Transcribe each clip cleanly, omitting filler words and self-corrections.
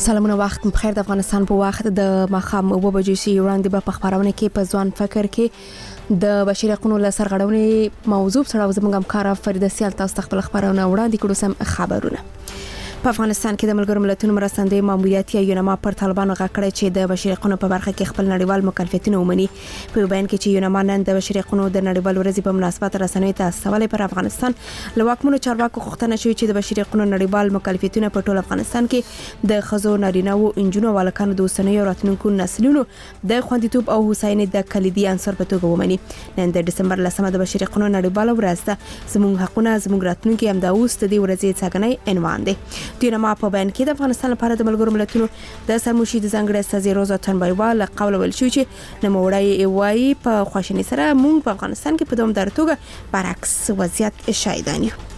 سلامونه وخت بخیر. د افغانستان په وخت د ماښام 9:00 وړاندې په خبرونه کې په ځوان فکر کې د بشري حقوقو له سرغړونې موضوع سره زموږ همکار فریده سیال تاسو خپل خبرونه وړاندې کړو. سم خبرونه په افغانستان کې د ملګرو ملتونو مرستندوی ماموریت یا یونما پر طالبانو غکړه چې د بشري حقوقو په برخه کې خپل نړیوال مکلفیتونه ومني. په بیان کې چې یونما نن د بشري حقوقو د نړیوال ورځې په مناسبت رسنیو ته استولې پر افغانستان لواکمنو چارواکو غوښتنه شوې چې د بشري حقوقو نړیوال مکلفیتونه په ټول افغانستان کې د خزو نارینه او انجونو والکانو د اوسنیو راتلونکو نسلونو د خوندیتوب او هوساینې د کلیدي عنصر په توګه ومني. نن د دسمبر 10 د بشري حقوقو نړیوال ورځ ده. زموږ حقونه زموږ راتلونکي هم د اوس د دې ورځې څنګه عنوان دی. یونما په بیان کې د افغانستان لپاره د ملګرو ملتونو د سرمشي د ځنګړې استاذ روزا تنبایوا له قول ول شو چې نموړی وای په خواشنی سره مونږ په افغانستان کې په دوامدار توګه برعکس وضعیت شاهدان یو.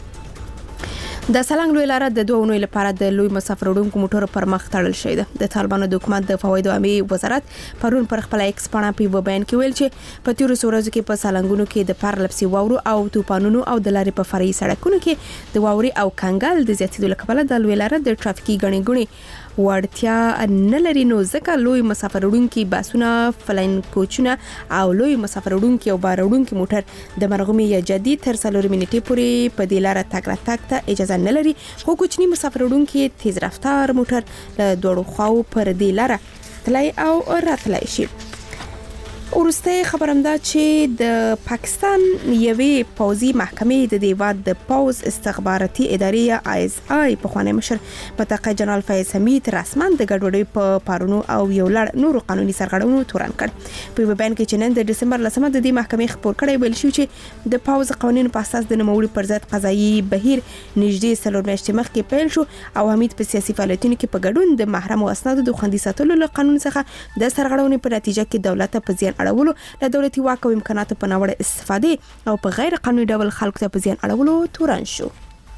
د سالنګ لوی لاره د 2 اونۍ لپاره د لوی مسافر وړونکو موټرو پر مخ تړل شوی ده. د طالبانو د حکومت د فواید عامه وزارت پرون پر خپل ایکس پاڼه په بیان کې ویل چې په تیرو ورځو کې په سالنګونو کې د پرلپسي واورو او طوفانونو او د لارې په فرعي سړکونو کې د واوري او کنګل د زیاتېدو لپاره د لوی لاره د ټرافیکي غړي وړتیا نه لري. نو ځکه لوی مسافر وړونکي باسونه فلاین کوچونه او لوی مسافر وړونکي او بار وړونکي موټر د مرغومي یا جدي تر 4 منټې پورې په دې لاره تګ راتګ ته اجازه نه لري. خو کوچني مسافر وړونکي تیز رفتار موټر له دوړو خواو پر دې لاره تلای او راتلای شي. ورسته خبرم ده چې د پاکستان یوې پوزي محکمې د دیواد د پوز استخباراتي ادارې ISI په خوانی مشر متقی جنرال فیض حمید رسما د ګډوډۍ په پارونو او یو لړ نور قانوني سرغړونو تورن کړ. په بیان کې چې نن د دسمبر 10 د دې محکمې خبر کړی ویل شو چې د پوز قوانینو په اساس د نوموړي پر ضد قضایي بهیر نږدې 3 میاشتې مخکې پیل شو او حمید په سیاسي فعالیتونو کې په ګډون د محرم او اسنادو د خوندي ساتلو له قانون څخه د سرغړونې په نتیجه کې دولت په زیان اړولو له دولتي واک او امکاناتو په ناوړه استفادې او په غیر قانوني ډول خلکو ته په زیان اړولو تورن شو.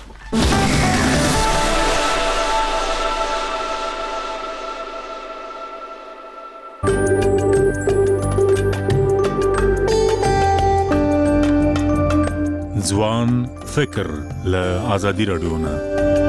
ځوان فکر له آزادي رادیو نه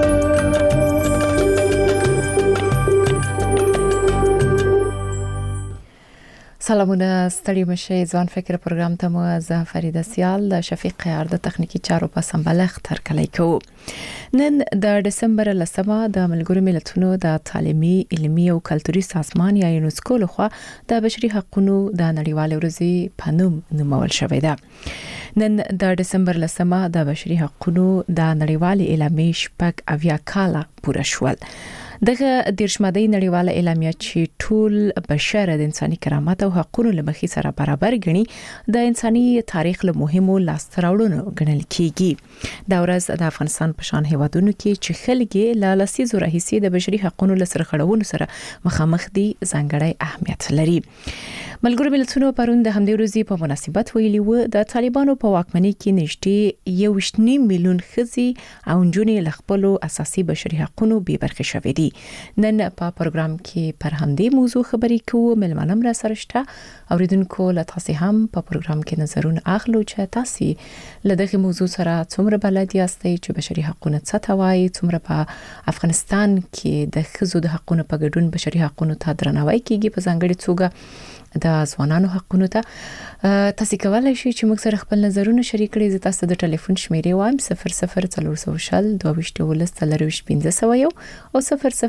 سلامونه ستړي مشه. ځوان فکر پروګرام ته مو زه فریده سیال د شفیق قیار د تخنیکی چارو په سمبلغ ترکلای کو. نن د دسمبر 10 د ملګرو ملتونو د تعلیمي علمي او کلتوري سازمان یا یونسکو لخوا د بشري حقوقو د نړیوال ورځې په نوم نومول شوې ده. نن د دسمبر 10 د بشري حقوقو د نړیوال اعلامیه شپږ اویا کاله پوره شول. دغه دیرشمدی نړیواله اعلامیه چې ټول بشر د انساني کرامت او حقوقو له مخې سره برابر ګڼي د انساني تاریخ له مهمو لاستهراوړنو ګڼل کیږي. دا ورځ د افغانستان په شان هیوادونو کې چې خلک له لسیزو راهیسې د بشري حقوقو له سرغړونو سره مخامخ دي ځانګړی اهمیت لري. ملګرو ملتونو پرون د همدې ورځې په مناسبت ویلي و د طالبانو په واکمنۍ کې نږدې 1.5 میلیون ښځې او نجونې له خپلو اساسي بشري حقوقو بې برخې شوې دي. نن په پروګرام کې پر همدې موضوع خبرې کوو. ملمنم را سره شته اوریدونکو له تاسو هم په پروګرام کې نظرونه اخلو چې تاسو له دغه موضوع سره څومره بلد یاستئ چې بشري حقوقو څه ته وایي، څومره په افغانستان کې د ښځو د حقوقو په ګډون بشري حقوقو ته درناوی کیږي په ځانګړي توګه د ځوانانو حقوقو ته. تاسو کولای شئ چې موږ سره خپل نظرونه شریک کړئ. زه تاسو د ټلیفون شمیرې وایم 0040 22 او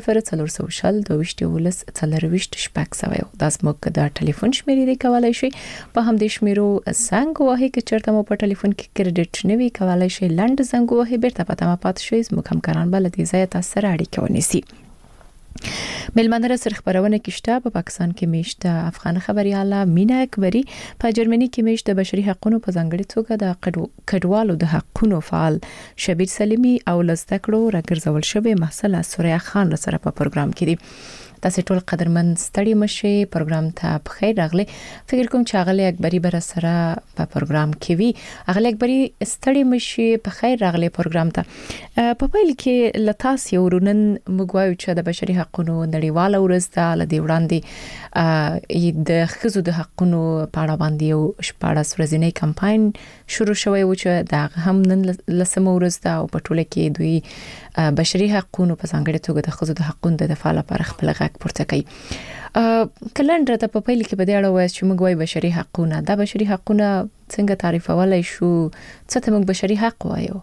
0040 22 دا زموږ د ټلیفون شمیرې دی. کولای شئ په همدې شمیرو زنګ ووهئ که چېرته مو په ټلیفون کې کریډټ نه وي. کولای شئ لنډ زنګ ووهئ بیرته په تمه پاتې شئ. زموږ همکاران به له دې ځایه تاسو سره اړیکه ونیسي. ملمنه سره خبرونه کېشته. په پاکستان کې میشته افغان خبرياله مینا اکبری، په جرمني کې میشته بشري حقوقو په ځانګړي توګه د کډوالو د حقوقو فعال شبیر سلیمی او لزدکړو راګرځول شوی محصله سوریا خان سره په پروګرام کې دي. تاسو ټول قدرمن ستړي مشي پروګرام ته بخیر راغلي. فکر کوم چې اغلی اکبری بر سره په پروګرام کې وی. اغلی اکبری ستړي مشي بخیر راغلي پروګرام ته. په پیل کې لتاس یو رونن مګوایو چې د بشري حقوقو نړیواله ورځ ده لدی وړاندې د خزو د حقوقو په اړه باندې یو شپږ ورځې کمپاین شروع شوی و چې دا هم نن لسمه ورځ ده او په ټوله کې دوی بشري حقوقو په ځانګړي توګه د خزو د حقوقو د دفاع لپاره خپل غږ پورته کوي. کلندر ته په پیل کې په دې اړه وایي چې موږ وايي بشري حقوقونه دا بشري حقوقونه څنګه تعریفولای شو څه ته موږ بشري حق وایو؟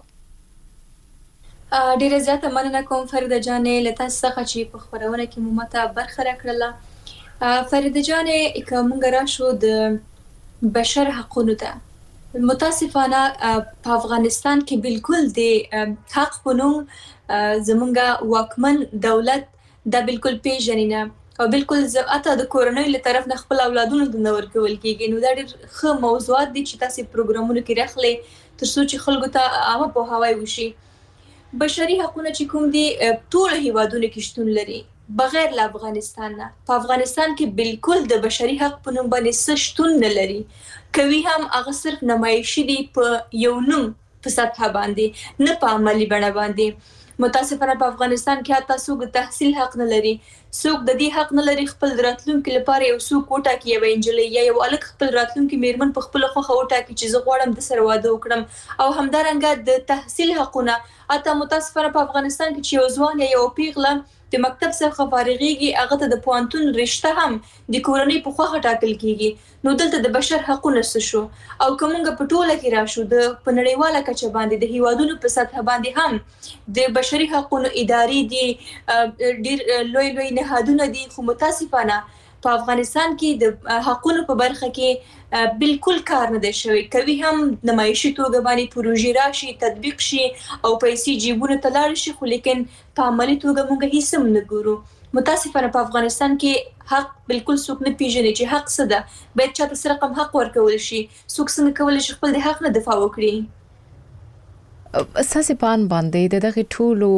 ډیره زیاته مننه کوم فرید جانې لته څخه چې په خبرونه کې مو ماته برخه راکړله. فرید جانې کومه راشو د بشر حقوقو ته متاسفانه په افغانستان کې بالکل د حق پونوم زمونږه واکمن دولت دا بالکل پیژنینه او بالکل زاته د کورنۍ له طرف نه خپل اولادونو د نور کول کېږي. نو دا ډېر ښه موضوعات دي چې تاسو پروګرامونو کې راخلي ترڅو چې خلکو ته عامه پوهاوی وشي. بشري حقوقونه چې کوم دي ټول هیوادونو کې شتون لري بغیر له افغانستان نه. په افغانستان کې بالکل د بشري حق په نوم باندې څه شتون نه لري. کوي هم هغه صرف نمایشي دي په یو نوم په سطح باندې نه په عملی بڼه باندې. متاسفانه په افغانستان کې حتی څوک د تحصیل حق نه لري، څوک د دې حق نه لري خپل راتلونکي لپاره یو څوک وټاکي یو انجلۍ یا یو الک خپل راتلونکي میرمن په خپل خوخه وټاکي چې زه غواړم د سره واده وکړم. او همدارنګه د تحصیل حقونه حتی متاسفانه په افغانستان کې چې یو ځوان یا یو پیغله د مکتب څخه فارغيږي هغه ته د پوهنتون رشته هم د کورنۍ په خوخه ټاکل کیږي. نو دلته د بشر حقوقو څه شو او کومه په ټوله کې راشو د پنړیواله کچه باندې د هیوادونو په سطح باندې هم د بشري حقوقو ادارې دي ډیر لوی نهادونه دي. خو متاسفانه په افغانستان کې د حقوقو په برخه کې بالکل کار نه دی شوی. کوي هم نمایشي توګه باندې پروژې راشي تطبیق شي او پیسې جیبونه ته لاړ شي خو لیکن په عملی توګه موږ هیڅ هم نه ګورو. متاسفانه په افغانستان کې حق بالکل څوک نه پیژني چې حق څه ده، باید چاته سره رقم حق ورکول شي. څوک څنګه کولی شي خپل د حق نه دفاع وکړي. اساسي پان باندې د دغه ټولو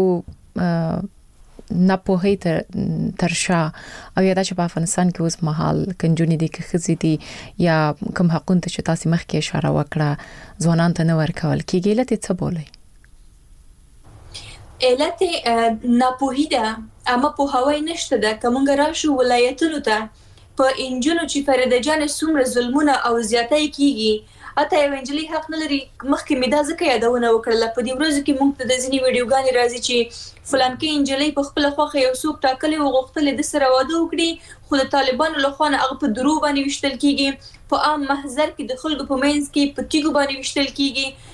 نه په ترشا او یا د په افغانستان کې اوس مهال کنجونی دي کې خزي دي یا کوم حقوق ته چې تاسو مخکې اشاره وکړه ځوانان ته نه ورکول کیږي لته څه بولي؟ علت ناپوهی ده اما پوهاوی نشته ده. کومه راشو ولایتونو ته په انجونو چې فرید جان څومره ظلمونه او زیاتای کیږي اته یو انجلي حق نه لري. مخکې مې دا ځکه یادونه وکړله په دې ورځو کې موږ ته د ځینی ویډیوګانې راځي چې فلان کې انجلي په خپل خوخه یو څوک ټاکلي او غوښتل د سره واده وکړي خو د طالبانو له خوا هغه په درو باندې وشتل کیږي. په عام محضر کې د خلکو په منځ کې په تیګو باندې وشتل کیږي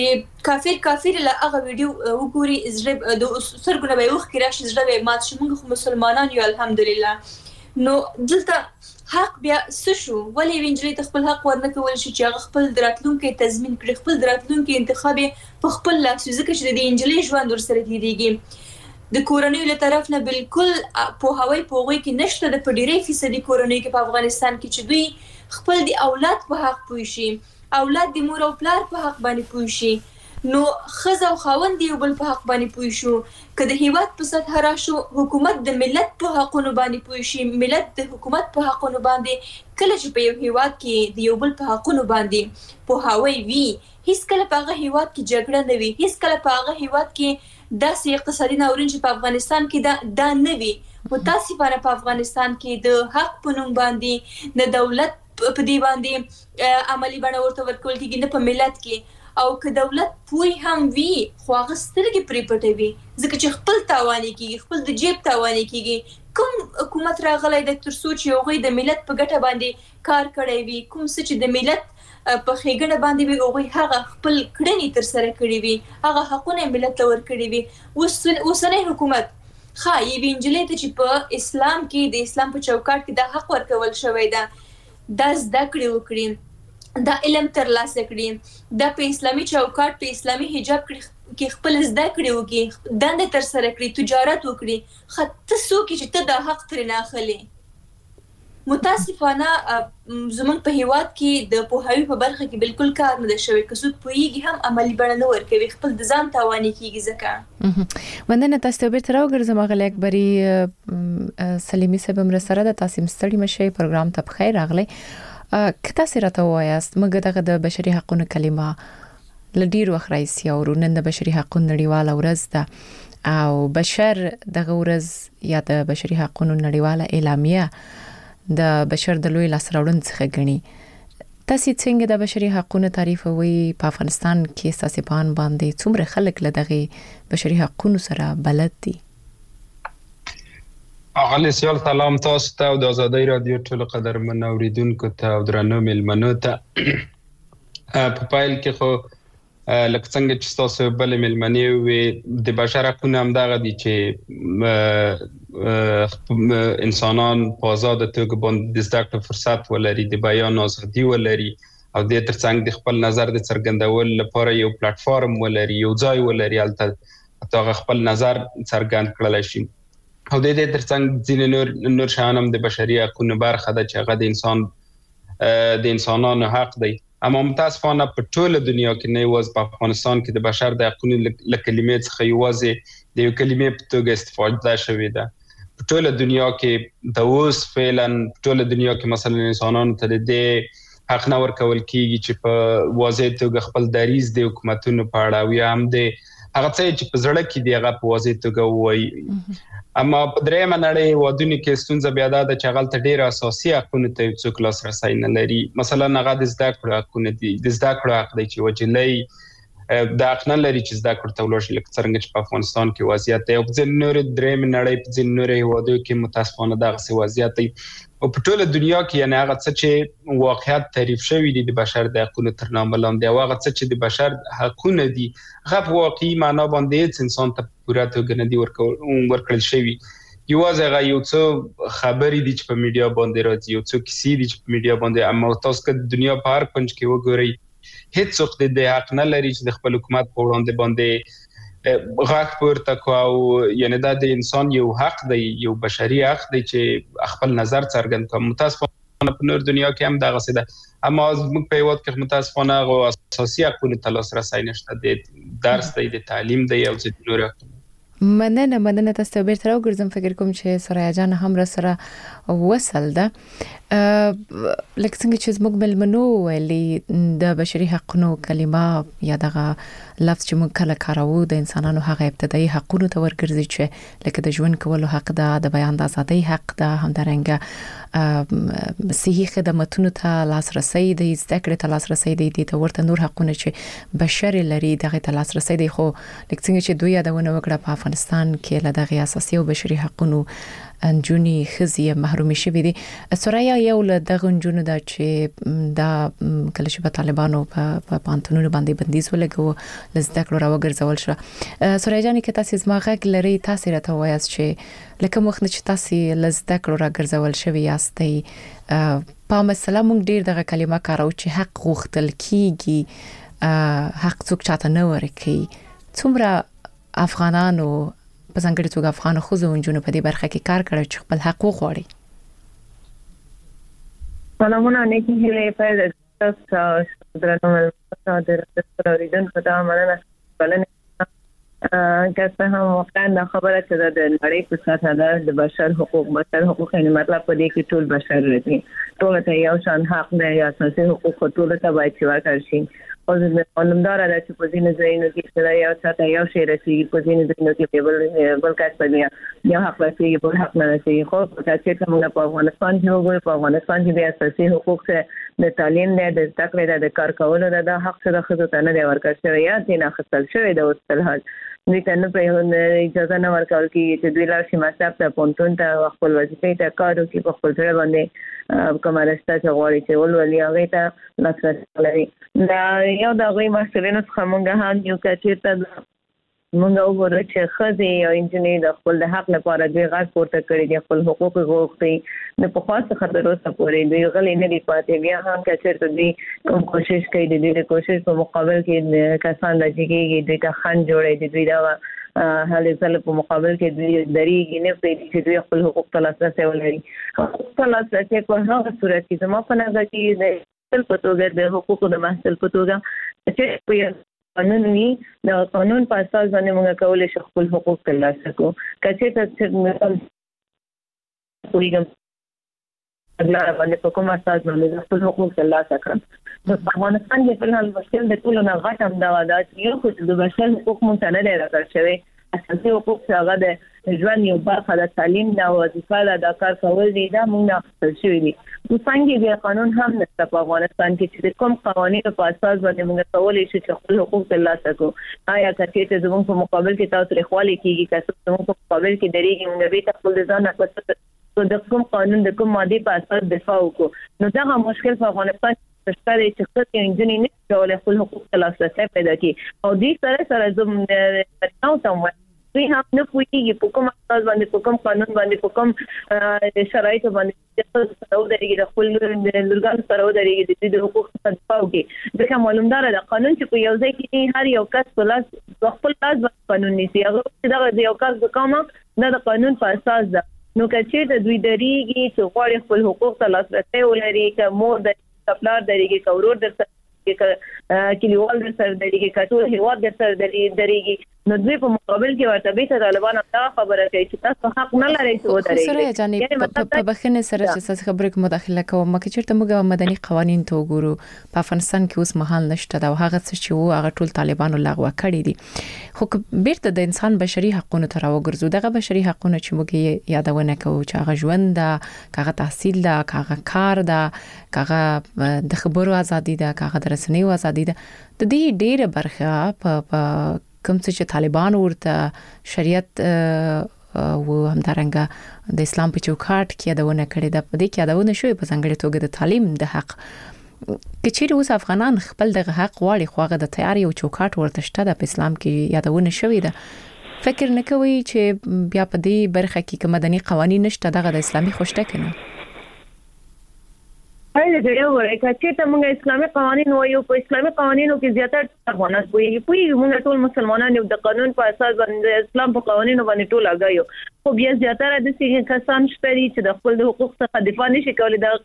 چې کافر له هغه ویډیو وګوري زړه د سرګونه به وخت کې راشي زړه به مات شي. موږ خو مسلمانان یو الحمدلله. نو دلته حق بیا څه شو؟ ولې وینجلې ته خپل حق ورنه کول شي چې هغه خپل راتلونکي تضمین کړي، خپل راتلونکي انتخاب په خپل لاس ځکه چې د انجلې ژوند ورسره تیریږي. د کورنۍ له طرف نه بالکل پوهاوی پوغوي کې نشته. د پډيري فیصدي کورنۍ کې په افغانستان کې چې دوی خپل د اولاد په حق پوي شي، اولاد د مور او پلار په حق باندې پوي شي. نو خزه او خاوند یو بل په حق باندې پوي شو. کله هیواد په سطح راشو حکومت د ملت په حقونو باندې پوي شي، ملت د حکومت په حقونو باندې. کله چې په یو هیواد کې د یو بل په حقونو باندې پوهاوی وي هیڅ کله په هغه هیواد کې جګړه نه وي، هیڅ کله په هغه هیواد کې داسې اقتصادي ناورین چې په افغانستان کې دا نه وي. متاسفانه په افغانستان کې د حق په نوم باندې د دولت په دی باندې عملی بڼه ورته ورکول کېږي نه په ملت کې. او که دولت پوي هم وي خو هغه سترګې پرې پټوي ځکه چې خپل تاواني کېږي، خپل د جیب تاواني کېږي. کوم حکومت راغلی د ترڅو چې هغوی د ملت په ګټه باندې کار کړی وي، کوم څه چې د ملت په ښېګڼه باندې وي هغوی هغه خپل کړنې ترسره کړي وي، هغه حقونه ملت ته ورکړي وي. اوسنی حکومت یوې نجلۍ ته چې په اسلام کې د اسلام په چوکاټ کې دا حق ورکول شوی ده دا زده کړې وکړي، دا علم ترلاسه کړي، دا په اسلامي چوکاټ په اسلامي حجاب کې خپل زده کړې وکړي، دنده ترسره کړي، تجارت وکړي. ته څوک چې ته دا حق ترې نه اخلې؟ متاسفانه زمونږ په هیواد کې د پوهاوی په برخه کې بالکل کار نه دی شوی. که څوک پوهیږي هم عملی بڼه نه ورکوي، خپل د ځان تاواني کیږي. ځکه مننه تاسو ته بیرته راوګرځم غل اکبري سلیمي صاحب مر سره د تاسو مستړي مشه پروګرام ته بخیر راغلی. کته سره ته وایاست موږ دغه د بشري حقوقو کلمه لډیر وخت راځي او نن د بشري حقوقو نړیواله ورځ ده او بشر دغه ورځ یا د بشري حقوقو نړیواله اعلامیه د بشر د لوی لاسراوړن څخه غني. تاسو څنګه د بشري حقوقو تعریفوي په افغانستان کې ساسي پان باندې څومره خلک له دغه بشري حقوقو سره بلد دي؟ اغلی سیال سلام تاسو ته او د آزادۍ رادیو ټول قدرمن اوریدونکو ته او درنو ملمنو ته. په پایل کې خو لکه څنګه چې تاسو بل ملمنې وي د بشر حقوقو هم دغه دي چې انسانان په آزاد توګه باندې د زده کړې فرصت ولري، د بیان ازادي ولري او د ترڅنګ د خپل نظر د څرګندولو لپاره یو پلیټ فارم ولري، یو ځای ولري البته خپل نظر څرګند کړل شي. او د دې ترڅنګ ځینې نور شیان هم د بشري حقوقو برخه ده چې هغه د انسانانو حق دی. اما متاسفانه په ټوله دنیا کې نه یوازې په افغانستان کې د بشر د حقوقو له کلمې څخه یوازې د یو کلمې په توګه استفاده شوې ده. په ټوله دنیا کې د اوس فعلا په ټوله دنیا کې مثلا انسانانو ته د حق نه ورکول کیږي چې په واضح توګه خپل دریځ د حکومتونو په اړه او یا هم د هغه څه چې په زړه کې دی هغه په واضح توګه وایي. اما په درېمه نړۍ هیوادونو کې ستونزه بیا ده چې هغه ډېر اساسي حقوقو ته څوک لاسرسی نه لري. مثلا هغه د زده کړو حقونه دي، د زده کړو حق دی چې وجلې د حق نه لري چې زده کړو ته ولاړ لکه څنګه چې په افغانستان کې وضعیت دی. او په ځینې نور درېمه نړۍ په ځینې نور هیوادونو کې متاسفانه دغه وضعیت دی. او په ټوله دنیا کې یعنی هغه څه چې واقعیت تعریف شوی دی د بشر د حقوقو تر نامه لاندې او هغه څه چې د بشر حقونه دي هغه په واقعي معنا باندې هیڅ انسان ته پوره توګه نه دی ورکړل شوی. یوازې هغه یو څه خبرې دي چې په میډیا باندې راځي، یو څه کیسې دي چې په میډیا باندې. اما تاسو که د دنیا په هر کونج کې وګورئ هیڅ څوک د حق نه لري چې د خپل حکومت په وړاندې باندې غاښ پورته کو. او یعنی دا د انسان یو حق دی، یو بشري حق دی چې خپل نظر څرګند کړي. متاسفانه په نور دنیا کې هم دغه څه ده. اما موږ په هیواد کې متاسفانه هغه اساسي حقوقو ته لاسرسی نشته. د درس دی، د تعلیم دی او د نور. مننه تاسو ته بیرته راوګرځم. فکر کوم چې سوریا جان هم را سره وصل ده. لکه څنګه چې موږ ملمنو ویلي د بشري حقوقو کلمه یا دغه لفظ چې موږ کله کاروو د انسانانو هغه ابتدایي حقوقو ته ورګرځي چې لکه د ژوند کولو حق ده، د بیان د ازادۍ حق ده، همدارنګه صحي خدماتو ته لاسرسی دی، زده کړې ته لاسرسی دی، د ورته نور حقوقونه چې بشر لري دغه ته لاسرسی دی. خو لکه څنګه چې دوی یادونه وکړه په افغانستان کې له دغه اساسي او بشري حقوقو انجونی خزي محرومي شوې دي. سوریا یو له دغه انجونو دا چې دا کله چې په طالبانو په پانتونونو باندې بندیز ولګو لزده کړو راوګرځول شو. سوریا جان کې تاسو زما غږ لري، تاسو راته وایاست چې لکه مخنه چې تاسو لزده کړو راګرځول شوی یاستئ په مسله مونږ ډیر دغه کلمه کارو چې حق غوښتل کیږي، حق څوک چاته نه ورکي. څومره افغانانو په څنګه توګه افغان خوځو انجونو په دې برخه کې کار کړی چې خپل حق وغواړي؟ سلامونه نیکی هیله په تاسو درنو د اوریدونکو ته مننه. بلنه که هم واقعا دا خبره چې د نړۍ په سطحه ده د بشر حقوق یعنی مطلب په دې کې ټول بشر لري، ټول ته یو شان حق دی، یا اساسي حقوق ټول ته باید ورکړل شي. او علمدار ده چې په ځینې ځایونو کې سره یو چاته یو شی رسیږي، په ځینې ځایونو کې بل کس په یو حق رسیږي بل حق نه رسیږي. خو چې موږ په افغانستان کې وګورو، په افغانستان کې د اساسي حقوق څخه د تعلیم نه د زده کړې د کار کولو د حق څخه ښځو ته نه دی ورکړل شوی یا دې نه اخیستل شوی د اوس فلحال دوی ته نه په اجازه نه ورکول کېږي چې دوی لاړ شي مکتب ته، پوهنتون ته، خپل وظیفې ته کار وکړي، په خپل ځای باندې کومه رشته چې غواړي چې ولولي هغې ته لاسرسی لري. دا یو د هغوی محصلینو څخه موږ هم یو که چېرته موږ وګورو چې ښځې او نجونې د خپل د حق لپاره دوی غږ پورته کړي دي، خپل حقوق غوښتي د پخوا څخه تر اوسه پورې دوی غلي نه دي پاتې. بیا هم که چېرته دوی کوم کوشش کوي د دوی د کوشش په مقابل کې کسان راجګېږي، دوی ته خنډ جوړوي، د دوی دغه هلې ځل په مقابل کې درېږي نه پېږي چې دوی خپل حقوق ته لاسرسي ولري. حقوق ته لاسرسي په هغه صورت کې زما په نظر کې د محصل په توګه د حقوقو د محصل په توګه چې په قانون وي د قانون په اساس باندې موږ کولای شو خپل حقوق ترلاسه کړو. کچې ته کوم اګلار باندې په کومه اساس باندې خپل حقوق ترلاسه کړم. په افغانستان کې په حال مشکل د ټولو نه غټ همدا ده چې یو خو د بشر حقوق مونږ ته نه دی راکړل شوی. اساسي حقوق چې هغه د ژوند یو برخه د تعلیم د وظیفه د کار کول دي دا مونږ نه اخیستل شوی دي. څنګه بیا قانون هم نشته په افغانستان کې چې کوم قوانینو په اساس باندې موږ کولای شو چې خپل حقوق ترلاسه کړو. آیا کچې زموږ په مقابل کې تاسو رخوالي کیږي که زموږ په مقابل کې درېږي موږ به خپل ځان نه د کوم قانون د کوم ماده په اساس دفاع وکړو. نو دا مشکل په افغانستان کې ستاسو چې څه انجنیر نه کولای خپل حقوق ترلاسه پیدا کړي او دې سره زموږ ته دوی هم نه پوهیږي په کوم اساس باندې په کوم قانون باندې په کوم شرایط باندې سره ودرېږي د خپل لورګان سره ودرېږي د حقوق دفاع وکړي. ځکه معلومدار ده قانون چې په یو ځای کې هر یو کس په لاس خپل لاس باندې قانون نیسي. هغه د یو کس د کومه د قانون په اساس ده. نو کچې د دوی درېږي چې غواړي خپل حقوق ته لاسرسي ولري که مور د خپلار درېږي که ورور در سره کلیوال در سره درېږي که ټول هیواد در سره درېږي. نو دوی په مقابل کې ورته به طالبان دا خبره کوي چې تاسو حق نه لرئ چې ودرېږئ. سره جانب په بخښنې سره چې تاسو خبرې کوم مداخله کوم مکه چیرته موږ مدني قوانين ته وګورو په افغانستان کې اوس مهال نشته دا هغه څه چې وو هغه ټول طالبانو لغوه کړی دي. خو بیرته د انسان بشري حقوقو ته راوګرځو دغه بشري حقوقونه چې موږ یادونه کوو چې هغه ژوند ده هغه تحصیل ده هغه کار ده هغه د خبرو ازادي ده هغه د رسنیو ازادي ده د دې ډیره برخه په کوم چې طالبان ورته شریعت او همدارنګه د اسلام په چوکاټ کې یادونه کړې ده. په دې کې یادونه شوې په څنګه توګه د تعلیم د حق کچېر اوس افغانان خپل د حق غواړي خو هغه د تیاری او چوکاټ ورته شته د اسلام کې یادونه شوې ده. فکر نه کوي چې بیا په دې برخه کې کوم مدني قوانين نشته دغه د اسلامي خوشته کنه. هغه د یو ورکه چې ته موږ اسلامي قوانين وایو په اسلامي قوانینو کې زیاتره افغانان پوي موږ ټول مسلمانان یو د قانون په اساس باندې اسلام په قوانینو باندې ټول اگایو. خو بیا زیاتره د سیګ کسان شته چې د خپل حقوق څخه دفاع نشي کولای. د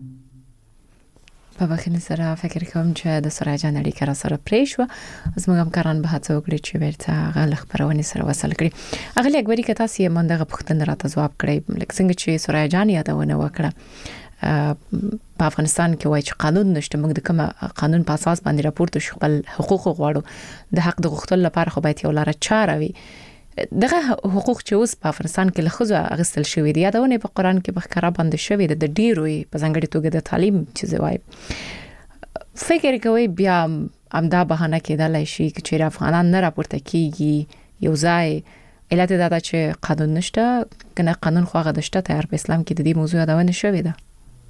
په بخښنې سره فکر کوم چې د سره جان اړیکه را سره پرې شو. زموږ همکاران به هڅه وکړي چې ورته غل خبرونه سره وصل کړي. اغلی اکبري که تاسو یې منډه پوښتنه راته جواب کړئ لکه څنګه چې سره جان یادونه وکړه په افغانستان کې وایي چې قانون نشته موږ د کوم قانون په اساس باندې راپورته شو خپل حقوق غواړو د حق د غوښتلو لپاره خو باید یو لاره چاره وي. دغه حقوق چې اوس په افغانستان کې لخوا اغستل شوی دی یادونه په قران کې بخکره باندې شوی د ډیرو په ځانګړي توګه د تعلیم چې وایي فکر کوي بیا امدا بهانه کېدلای شي چې افغانان نه راپورته کیږي یو ځای علت دا چې قانون نشته کنه قانون خو هغه دشته تیار په اسلام کې د دې موضوع یادونه شوی ده.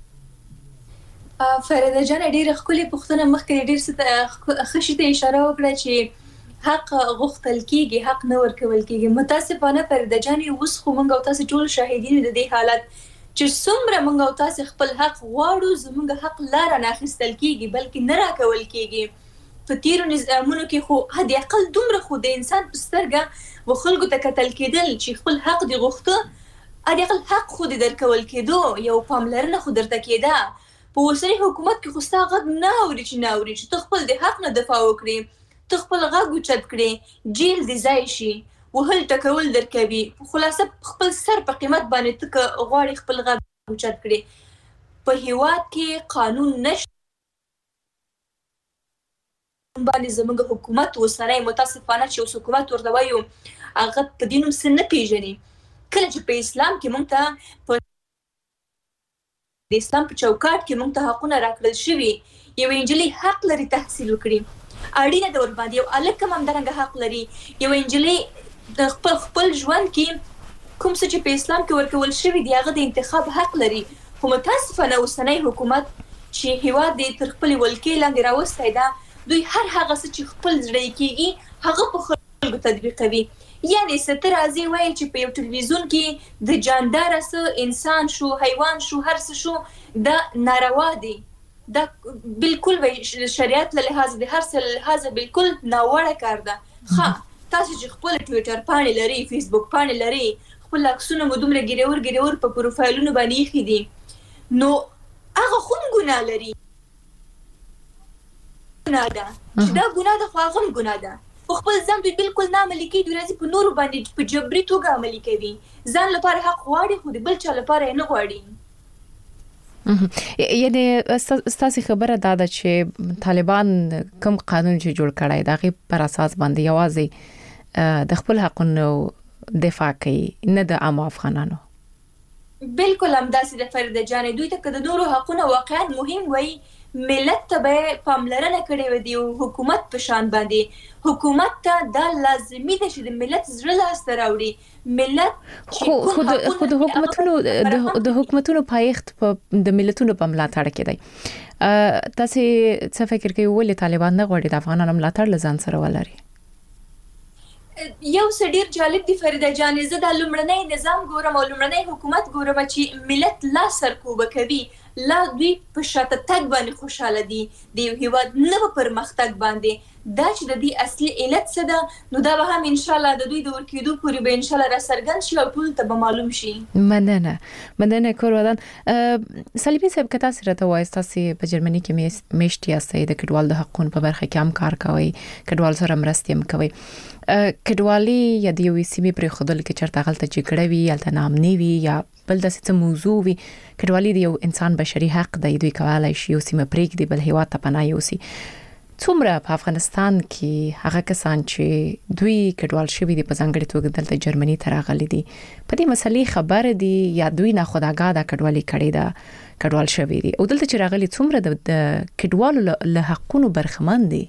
فريده جان ډېر خولي پښتنه مخکې ډېر خشته اشاره وکړه چې حق غوښتل کیږي حق نه ورکول کیږي. متاسفانه فريده جان اوس خو موږ او تاسو ټول شاهدین د دې حالت چې څومره موږ او تاسو خپل حق غواړو زموږ حق لار نه اخیستل کیږي بلکې نه راکول کیږي. په تیرو نظامونو کې خو هدي عقل دومره خو د انسان په سترګه و خلکو ته قتل کېدل چې خپل حق دی غوښته هدي عقل حق خو د درکول کېدو یو پاملرنه خو درته کېده. په اوسنی حکومت کې خو ستا غږ نه اوري چې ته خپل د حق نه دفاع وکړې ته خپل غږ اوچت کړې جیل دې ځای شي وهل ټکول درکوي خلاصه خپل سر په قیمت باندې ته غواړي خپل غږ اوچت کړې. په هیواد کې قانون نشته باندې زموږ حکومت اوسنی متاسفانه چې اوس حکومت ورته وایو هغه په دې نوم څه نه پیژني. کله چې په اسلام کې موږ ته د اسلام په چوکاټ کې موږ ته حقونه راکړل شوي یو انجلي حق لري تحصیل وکړي اړینه د ور باندې یو الک هم درنګ حق لري یو انجلي د خپل ژوند کې کوم څه چې په اسلام کې ورکول شوی دی هغه د انتخاب حق لري. خو متاسفانه اوسنی حکومت چې هیواد د تر خپل ولکې لاندې راوستي دا دوی هر هغه څه چې خپل ځړې کېږي هغه په خلکو تطبیقوي. یعنی ستر ازي وایي چې په یو ټلویزیون کې د جاندار سره انسان شو حیوان شو هر څه شو دا ناروا دي دا بالکل شریعت له لحاظ د هر څه له لحاظ بالکل ناوړه کار ده. ها تاسو چې خپل ټوئیټر پاڼې لري، فیسبوک پاڼې لري، خپل عکسونه مو دومره ګیرور په پروفایلونو باندې ایښي دي، نو هغه هم ګناه لري. ګناه ده چې دا ګناه ده، خو هغه هم ګناه ده. په خپل ځان دوی بالکل نه عملي کوي، دوی راځي په نورو باندې په جبري توګه عملي کوي. ځان لپاره حق غواړي خو د بل چا لپاره یې نه غواړي. یعنی ستاسو خبره دا ده چې طالبان کوم قانون چې جوړ کړای دا غي پر اساس باندې یوازې د خپل حقونو دفاع کوي، نه د عام افغانانو. بالکل همداسې د فرید جان، دوی ته د نورو حقونه واقعا مهم وي، ملت ته به پاملرنه کړې و دی او حکومت په شان باندې حکومت ته دا لازمي ده چې د ملت زړه لاسته راوړي. ملت خو د حکومتونو پایښت د ملتونو په ملاتړ کې دی. تاسو څه فکر کوئ ولې طالبان نه غواړي د افغانانو ملاتړ لزان سره ولري؟ یو څه ډیر جالب دی فریده جان، زه د لومړنۍ نظام ګورم او لومړنۍ حکومت ګورم چې ملت لا سرکوبه کوي، لا دوی په شاته تګ باندې خوشاله دي، د یو هیواد نه په پرمختګ باندې. دا چې د دې اصلي علت څه ده، نو دا به هم ان شاء الله د دوی د ورکېدو پورې به ان شاء الله را څرګند شي او ټول ته به معلوم شي. مننه کور ودان. سلیمي صاحب کته سره ته وایي تاسو په جرمني کې میشتي یاستئ، د کډوال د حقوقو په برخه کې هم کار کوي، کډوال سره مرستې هم کوي. کډوالي یا د یو سیمې پر خودل کې چرته غلطه جګړه وي یا تنامنی وي یا بل د څه موضوع وي، کډوالي د یو انسان بشري حق دی، دوی کولای شي یو سیمه پرېږدي بل هیواد ته پناه یوسي. څومره په افغانستان کې هغه کسان چې دوی کډوال شوي دي په ځانګړي توګه دلته جرمني ته راغلي دي، په دې مسلې خبر دي یا دوی نه خداګاه د کډوالي کړي دا کډوال شوي دي او دلته چې راغلي څومره د کډوالو له حقونو برخمن دي؟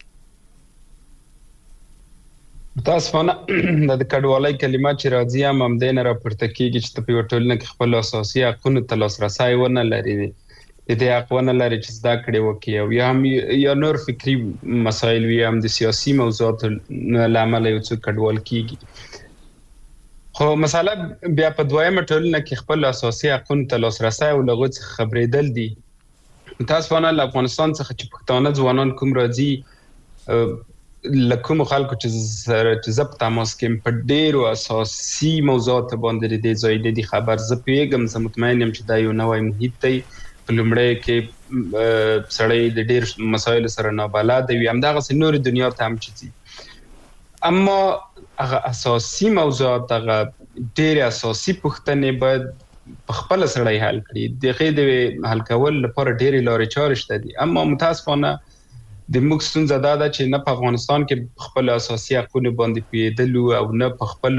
متاسفانه د کډوالۍ کلمه چې راځي هم دین را پورته کیږي چې په ټولنه کې خپل اساسي حقوقو ته لاسرسي ونه لري، د دې حق ونه لري چې زده کړې وکړي او یا نور فکری مسایل وي، هم د سیاسي موضوعاتو لامل یو څه کډوال کیږي. خو مساله بیا په دویمه ټولنه کې خپل اساسي حقوقو ته لاسرسي او لغوه خبرېدل دي. متاسفانه له افغانستان څخه چې پښتانه ځوانان کوم راځي، لکه خلکو چې زه په تماس کې په ډېرو اساسي موضوعاتو باندې د ځای د خبر زه پیګم، زه مطمئن یم چې دا یو نوی محیط دی. په لومړی کې سړی د ډېر مسایل سره نابلد وي، همدغه نور دنیا ته هم چي، اما هغه اساسي موضوعات، هغه ډېر اساسي پوښتنې باید په خپل سړی حل کړي. دغه د حل کول لپاره ډېرې لارې چارې شته دي، اما متاسفانه د موږ ستونزه دا ده چې نه په افغانستان کې خپل اساسي حقوقو باندې پیدلو او نه په خپل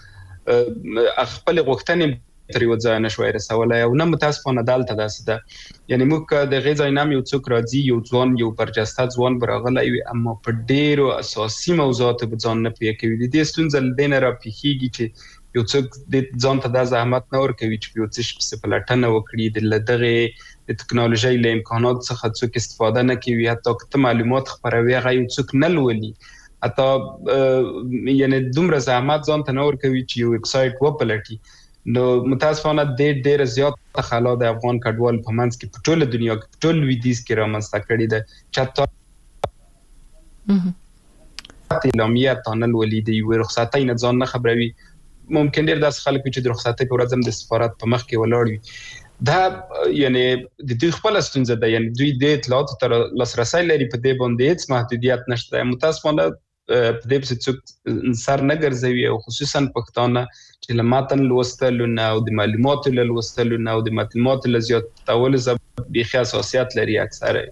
غوښتنې تر یو ځای نشوي رسولای او نه متاسفانه دالته داسې ده. یعنی موږ د غذای نام یو څوک راځي، یو ځوان، یو برجسته ځوان براغلی وي، اما په ډېرو اساسي موضوعاتو به ځان نه پوهه کوي. د دې ستونزه لدینه را پیښیږي چې یو څوک د ځان ته د زحمت نه ورکوي چې یو څه په پلټنه وکړي، د لدغه د ټکنالوژي له امکانات څخه څوک استفاده نه کوي، حتی که معلومات خبروي هغه یو څوک نه لولي، حتی یعنی دومره زحمت ځان ته نه ورکوي چې یو ویب سایټ وپلټي. نو متاسفانه ډېر زیات خلا د افغان کډوال په منځ کې په ټوله دنیا کې په ټول لویدیځ کې رامنځته کړي ده چې اعلامیه تانل ولید یو رخصتۍ نه ځان نه خبروي. ممکن ډېر داسې خلک چې د رخصتۍ په ورځ هم د سفارت په مخ کې ولاړ وي. دا یعنی د دوی خپل ستونزه ده، یعنی دوی د اطلاعاتو تر لاسرسي لري، په دې باندې هیڅ محدودیت نشته. متاسفانه په دې څه څوک سر نه ګرځوي او خصوصا پښتانه چې له متن لوستلو نه او د معلوماتو له لوستلو نه او د معلوماتو له زیاتولو بېخي حساسیت لري اکثره.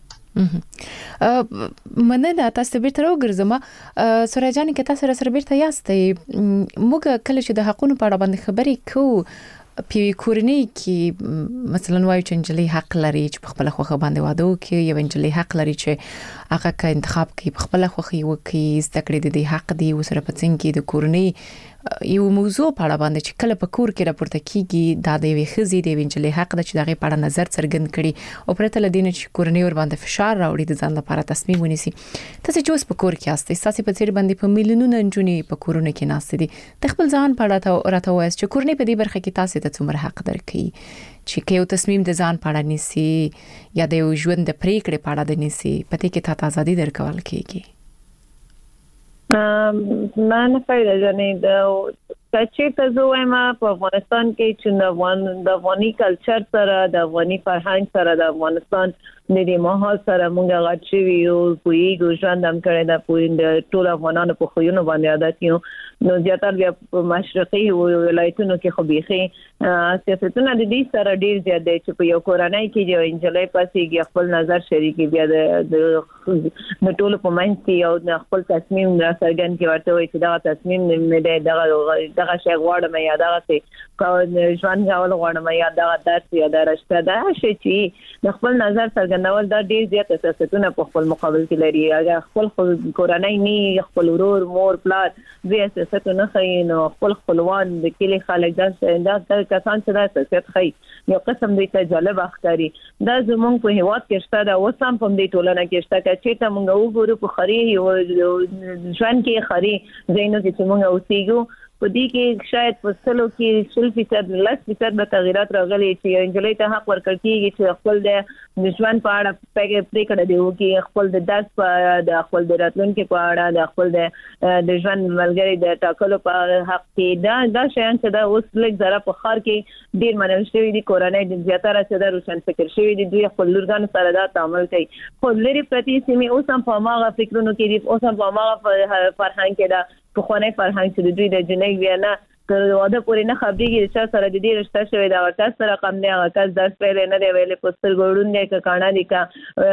مننه. تاسو بیرته راوګرځم. سوریا جان کې تاسو سره بیرته یاستئ. موږ کله چې د حقوقو په اړه باندې خبرې کوو، په کورنۍ کې مثلا وایو چې انجلۍ حق لري چې په خپل خوخه باندې واده وکړي، یو انجلۍ حق لري چې هغه کا انتخاب کوي په خپل خوخه وکړي، زده کړې د حق دی وسره په څنګه کې د کورنۍ یو موضوع په اړه باندې چې کله په کور کې راپورته کیږي دا د وی خزي د انجلۍ حق د چې دغه په اړه نظر څرګند کړي او پرته لدینه چې کورنۍ ور باندې فشار راوړي د ځان لپاره تصمیم ونیسي. تاسو چې اوس په کور کې یاستئ، تاسو په څیر باندې په میلیونونو انجونې په کورونه کې ناست دي، د خپل ځان په اړه راته وایي چې کورنۍ په دې برخه کې تاسو ته څومره حق درکړي چې یو تصمیم د ځان په اړه نیسي یا د یو ژوند د پریکړې په اړه د نیسي، پته کې تاسو ازادي درکول کیږي. نه فایده جنې د کچې ته زویما په افغانستان کې چې د افغاني کلچر سره د افغاني فرهنګ سره د افغانستان د دې ماحول سره مونږه غاټ شوی یو پویګو ژوند هم کړی دا پویند ټول افغانانو په خوونه باندې عادت یو نو زیاتره بیا په مشرقي ولایتونو کې خو بيخي سیاستونه د دې سره ډیر زیات دي چې په یو کورنۍ کې یو انجلۍ پاسې خپل نظر شریکي بیا د ټول په منځ کې یو خپل تصمیم را څرګند کې ورته وي چې دا تصمیم نه دی دغه شی غواړم یا دغه څه ژوند غواړم غواړم یا دغه درس یا درشته دا شی چې د خپل نظر څرګندول دا ډیر زیات سیاستونه په خپل مقابل کې لري اگر خپل کورنۍ نه خپل ورور مور پلار دې سیاستونه خي نو خپلوان د کلی خلک دا کسان چې دا سیاست خي یو قسم دې ته جالب اخکاری دا زمونږ په هیواد کې شته دا وسم په دې ټولنه کې شته چې ته مونږ وګورو په خري ژوند کې خري زینو چې مونږ اوسېګو په دې کې شاید په سلو کې 0% 10% به تغیرات راغلي چې انجلۍ ته حق ورکړ کیږي چې خپل د ژوند په اړه پرې کړه دی او خپل د درس په د خپل د راتلونکو په اړه د خپل د ژوند ملګری د ټاکلو په حق کې دا شیان چې دا اوس لږ زره په خار کې ډیر منل شوی دي کورنۍ د زیاتره چې دا روشن فکر شوی دي دوی خپل لورګانو سره دا تعامل کوي خو لري پرتی سیمه اوس هم په ماغه فکرونو کې دي اوس هم په ماغه فرهنګ کې دا په خونه فرهنګ چې دوی د جنۍ وینا واده پورې نه خبرېږي چې سره د دې رشتہ شوی دا ورته سره کم دی هغه کس درس پیل نه دی ویلې پستر ګورون دی ک کاڼه دی کا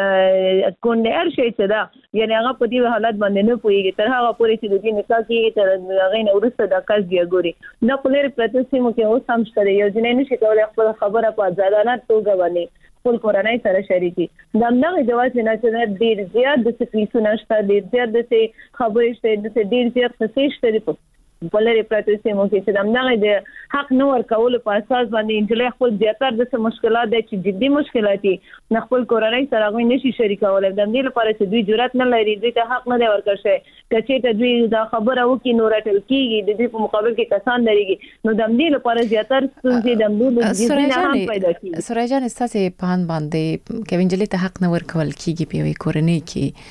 کونډه هر شي چې دا یعنی هغه په دې حالت باندې نه پويږي تر هغه پورې چې د دې نکاح کې تر هغه نه ورسته د کس دی ګوري نه کولر پرتسیمو کې اوس هم شته یو جنې نشي کولای خپل خبره په ځانانه توګه باندې خپل کورنۍ سره شریکي دغه جواز نه چې ډیر زیات د سپیسونه شته ډیر زیات د خبرې شته د ډیر زیات څه شته بلری پراتسیمو کې چې دغه د حق نو ورکول په اساس باندې انجلۍ خپل زیاتره د مشکلات د جدي مشکلات نه خپل کورنۍ سره غوښنه نشي شریکول د دې لپاره چې دوی جرأت نه لري دوی ته حق نه دی ورکړ شي کچې ته دوی دا خبره وکي نو راتل کیږي د دې په مقابل کې کسان لريږي نو د دې لپاره زیاتره ستونزې د موږ د هم پیدا کیږي سراجان استاسه په هان باندې کې انجلۍ ته حق نه ورکول کیږي په کورنۍ کې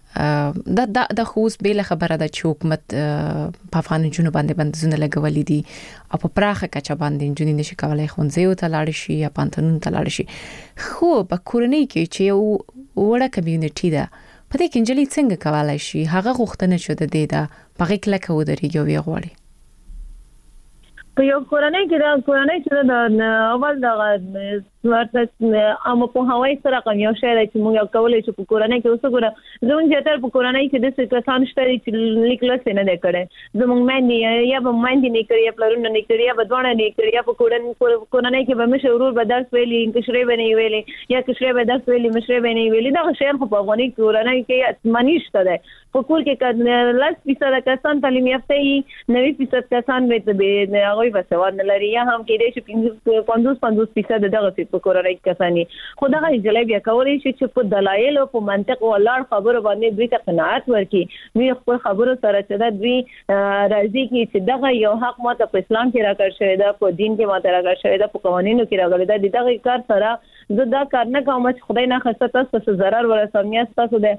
د خوست بیل خبره ده چې حکومت په افغان جنوب باندې بندیزونه لګولې دي او په پراخه کچه باندې جنې نشي کولای خونځي ته لاړ شي یا پانتونون ته لاړ شي خو په کورنۍ کې چې یو وړه کمیونټي ده په دې کې انجلۍ څنګه کولای شي هغه غوښتنه شوه د دې ده په غیکله کې ودرېږي او غواړي په یو کورنۍ چې د اول د ورته امو په هواي سره کوم یو شی چې موږ کولای شو په کورنۍ کې اوسه ګره زموږ زیاتره په کورنۍ کې د څه کسان شته چې لیکلس نه ده کړي زموږ باندې یا به باندې نه کړی یا پلرونه نه کړی یا به ځوان نه کړی یا په کورنۍ کې به مشورور به درس ویلي کشرې به نه ویلي یا کشرې به درس ویلي مشرې به نه ویلي دا شی خو په افغاني کورنۍ کې منیشته ده په کور کې لاس 20% کسان تعلیم یافته وي 90% کسان به هغه وسواد نه لري یا هم کې دې 50% دغه په کورنۍ کسانی خدای انجلۍ بیا کولای شي چې په دلایل او په منطق او لړ خبرو باندې دوی ته قناعت ورکړي دوی خپل خبرو سره چې دوی راضي کی چې دغه یو حق ماته په اسلام کې راکړ شوی دا په دین کې ماته راکړ شوی دا په قوانینو کې راغلی دا دغه کار سره زه دا کار نه کوم چې خدای نه خسته تاسو څه zarar ورسوم یا تاسو د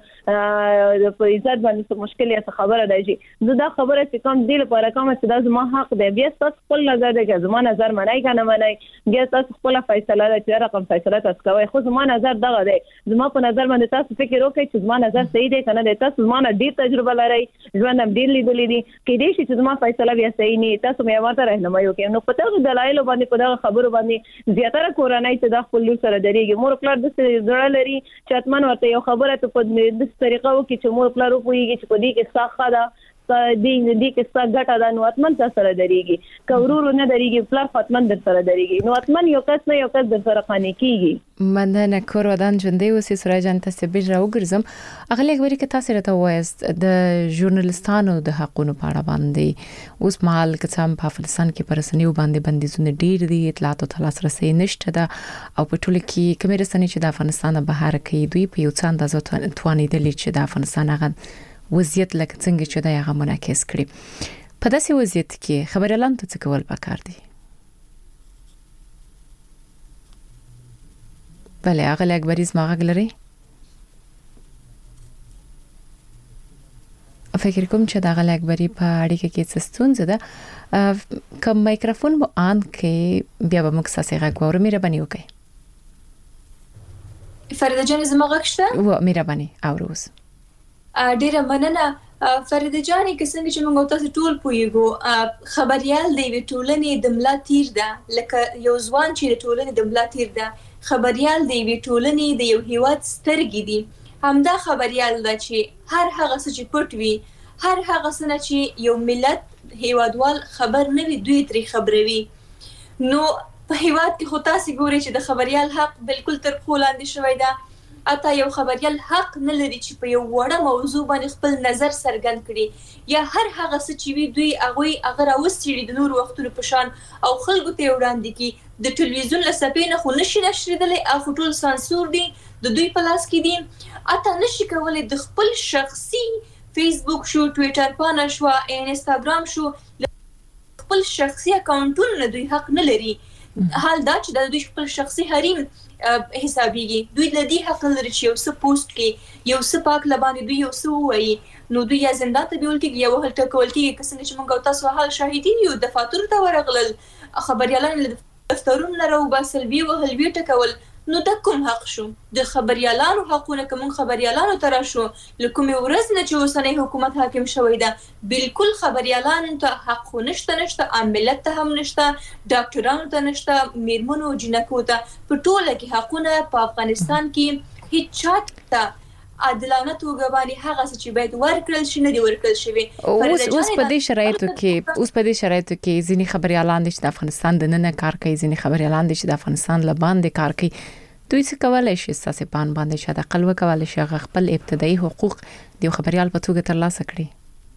په عزت باندې مشکل یا خبره دی زه دا خبره چې کوم دی لپاره کوم چې دا زما حق دی بیا تاسو خپل نظر دی چې زما نظر منای کنه منای بیا تاسو خپل فیصله ده چې رقم فیصله تاسو کوي خو زما نظر دغه دی زما په نظر باندې تاسو فکر وکړئ چې زما نظر صحیح دی کنه دی تاسو زما ډیر تجربه لرئ ژوند هم ډیر لیدلې دي کې دې چې زما فیصله بیا صحیح نه تاسو مې ورته راهنمایي وکړئ نو په تاسو دلایل باندې په دغه خبرو باندې زیاتره کورنۍ ته د خپل لور سره درېږي مور پلار د زړه لري چې اتمن ورته یو خبره ته په دې طریقه وکړي چې مور پلار وپوهیږي چې په دې کې څه ده دې کې څه ګټه ده نو اتمن تاسو سره درېږي کورور نه درېږي پلار ختمن در سره درېږي نو اتمن یو کس نه یو کس در سره خاني کیږي مننه کور ودان ژوندې اوسې سراجان تاسو به راوګرځم اغه لګوري کې تاسو راته وایست د ژورنالستانو د حقونو په اړه باندې اوس مهال کڅم په افغانستان کې پرسنیو باندې بندیزونه ډیر دي اطلاعات او لاسرسي نشته ده او په ټول کې کومې رسنۍ چې د افغانستان بهر کې دوی په یو څه اندازه توانیدل چې د افغانستان هغه وضعیت لکه څنګه چې دا هغه منعکس کړي په داسې وضعیت کې خبريالان ته څه کول پکار دي بله هغه اکبریز ماغه لري فکر کوم چې دا غل اکبري په اړیکه کې څه ستونزه ده کوم مایکروفون مو آن کې بیا به موږ ساسي غږ وره مهرباني وکړئ فريده جان زما غږ شته و مهرباني اوروز ډیره مننه فريده جان که څنګه چې موږ تاسو ټول پویګو خبريال دی ټولنې د ملا تیر ده لکه یو ځوان چې د ټولنې د ملا تیر ده خبريال دی ټولنې د یو هیواد سترګې دي همدا خبريال ده چې هر هغه څه چې پټ وي هر هغه څه چې یو ملت هیوادوال خبر نه وي دوی ترې خبروي نو په هیواد کې خو تاسو ګورئ چې د خبريال حق بالکل تر پښو لاندې شوی ده اته یو خبريال حق نه لري چې په یو وړه موضوع باندې خپل نظر څرګند کړي یا هر هغه څه چې وي دوی هغه راوستي د نور وختونو په شان او خلکو ته وړاندې کی د ټلویزیون لسپې نه خو نشي نشریدلې او ټول سانسور دي د دوی په لاس کې دي اته نشي کولای د خپل شخصي فیسبوک شو ټوئیټر پاڼه شو انستګرام شو خپل شخصي اکاونټونه دوی حق نه لري حال دا چې د دوی خپل شخصي حریم حسابيږي دوی د دې حق لري چې یو څه پوسټ کړي یو څه پاک لبانې دوی یو څه وایي نو دوی یا زندان ته بیول کېږي یا وهل ټکول کېږي که څنګه چې موږ تاسو حال شاهدین یو دفاتر ته ورغلل خبريالان له دفترونو راوباسل وی وهل وی ټکول نو د کوم حق شو د خبريالانو حقونه کوم خبريالانو تر شو لکه ورځ نه چې وسنۍ حکومت حاکم شوی ده بالکل خبريالانو ته حق نشته عاملت ته هم نشته ډاکټرانو ته نشته میرمنو جنکو ته په ټوله کې حقونه په افغانستان کې هیڅ چاته عادلانه توګه باندې هغه چې باید ورکړل شي نه دی ورکړل شوی اوس په دې شرایطو کې ځینې خبريالان چې د افغانستان د نن کار کوي ځینې خبريالان چې د افغانستان لباندې کار کوي دوی څه کولای شي ساسي پان باندې شاده قلوه کولای شي خپل ابتدایي حقوق د خبريال په توګه ترلاسه کړي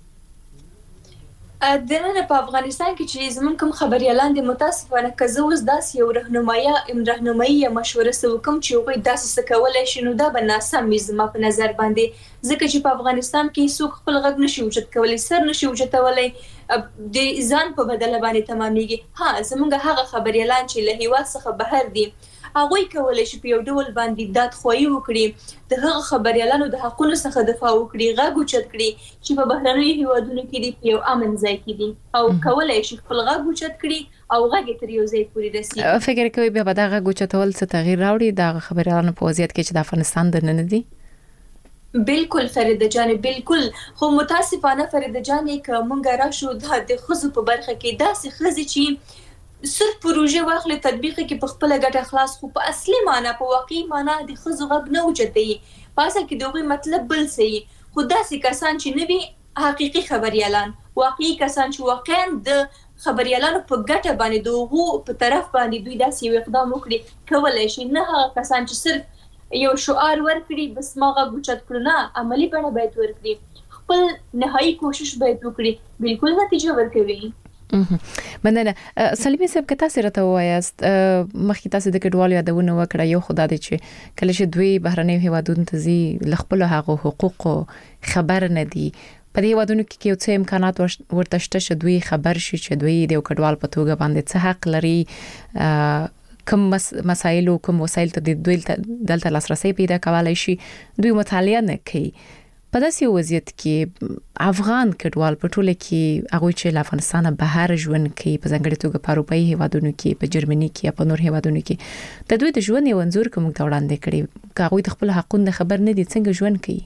د نن په افغانستان کې چې زموږ کوم خبريالان د متاسفانه کزه اوس داس یو راهنمایي یا مشوره سو کوم چې وګړي داسې څه کولای شي نو دا به ناسم زما په نظر باندې ځکه چې په افغانستان کې څوک خپل غږ نشي اوچت کولای سر نشي اوچتولای د ځان په بدله باندې تمامېږي ها زموږ هغه خبريالان چې له هیواد څخه بهر دي هغه کولای شي په یو ډول باندې داد خوې وکړي د هغه خبريالانو د حقوقو څخه دفاع وکړي غږ اوچت کړي چې په بهرنیو هیوادونو کې دي په یو امن ځای کې دي او کولای شي خپل غږ اوچت کړي او غږ تر یو ځای پورې رسیږي فکر کوي به دا غږ اوچتول څه تغییر راوړي د خبريالانو په وضعیت کې چې د افغانستان د نن دي بالکل فريده جان بالکل خو متاسفانه فريده جان کومه راشو د خزو په برخه کې داسې خزي چې صرف پروژه واخلې تطبیق کې په خپل ګټه خلاص خو په اصلي معنی په واقعي معنی د خزو غږ نه اوچتي په اصل کې دوی مطلب بل سي خو داسې کسان چې نوي حقيقي خبريالان واقعي کسان چې واقعا د خبريالانو په ګټه باندې دوغو په طرف باندې دوی داسې اقدام وکړي کولای شي نه هغه کسان چې صرف یو شعار ورکړي بس ماغه اوچت کړو نه عملی بڼه باید ورکړي خپل نهایی کوشش باید وکړي بالکل نتیجه ورکوي مننه سلیمه صاحب که تاسو راته وایاست مخکې تاسو د کډوالو یادونه وکړه یو خدای دې چې کله چې دوی بهرنیو هیوادونو ته ځي خپل حقوق خبر نه دي په دې هیوادونو کې یو څه امکانات ورته شته چې دوی خبر شي چې دوی د کډوال په توګه باندې څه حق لري کوم مسایل او کوم وسایل ته دوی دلته لاسرسي پیدا کولای شي دوی مطالعه نه کوي په داسې وضعیت کې افغان کډوال په ټوله کې هغه چې له افغانستان بهر ژوند کوي په ځانګړي توګه په اروپאי هیوادونو کې په جرمني کې یا په نور هیوادونو کې د دوی د ژوند یو انځور کوم ته وړاندې کړي هغه د خپل حقوقو خبر نه دي څنګه ژوند کوي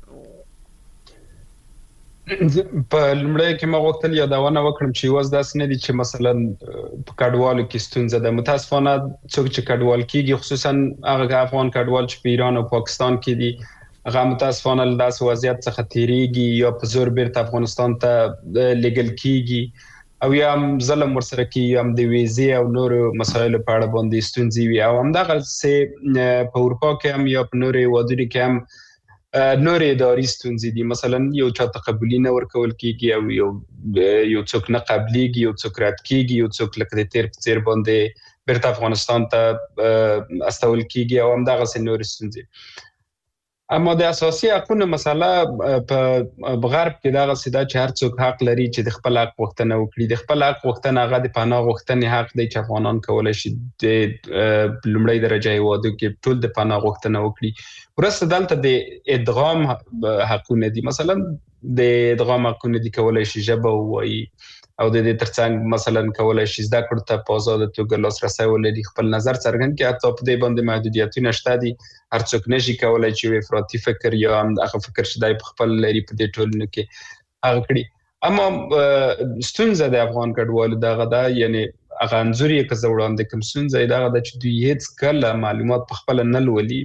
په لمړی کې ما وختل یادونه وکړم چې واز داس نه دي چې مثلا په کډوالو کې ستونزه ده متاسفانه څوک چې کډوال کیږي خصوصا هغه افغان کډوال چې په ایران او پاکستان کې دي هغه متاسفانه له داس وضعیت څخه تیریږي یا په زور بیرته افغانستان ته لیګل کیږي او یا ظلم ورسره کوي هم د ویزې او نور مسایل په اړه باندې ستونزې وي او همدغه سه په اروپا کې هم یا په نور وادي کې هم نور اداري ستونزې دي مثلا یو چا تقبلي نه ورکول کیږي او یو څوک نه قبليږي یو څوک رد کیږي یو څوک لکه د تیر په تیر باندې بیرته افغانستان ته استول کیږي او همدغه سه نور ستونزې اما د اساسي حقوقو مسله په غرب کې دا غسیدا چې هر څوک حق لري چې د خپل حق غوښتنه وکړي د خپل حق غوښتنه هغه د پناه غوښتنې حق دی چې افغانان کولای شي د لومړی درجه هیوادو کې ټول د پناه غوښتنه وکړي ورسته دلته د ادغام حقونه دي مثلا د ادغام حقونه دي کولای شي ژبه ووایي او د دې ترڅنګ مثلا کولای شي زده کړو ته په آزاد توګه لاسرسي ولري، خپل نظر څرګند کړي. حتی په دې باندې محدودیتونه شته دي، هر څوک نشي کولای چې افراطي فکر یا هم هغه فکر چې دای په خپل لري په دې ټولنه کې هغه کړي. اما ستونزه د افغان کډوالو دغه ده، یعنی هغه انځور یې که زه وړاندې کوم ستونزه دغه ده چې دوی هیڅ کله معلومات په خپل نه لولي.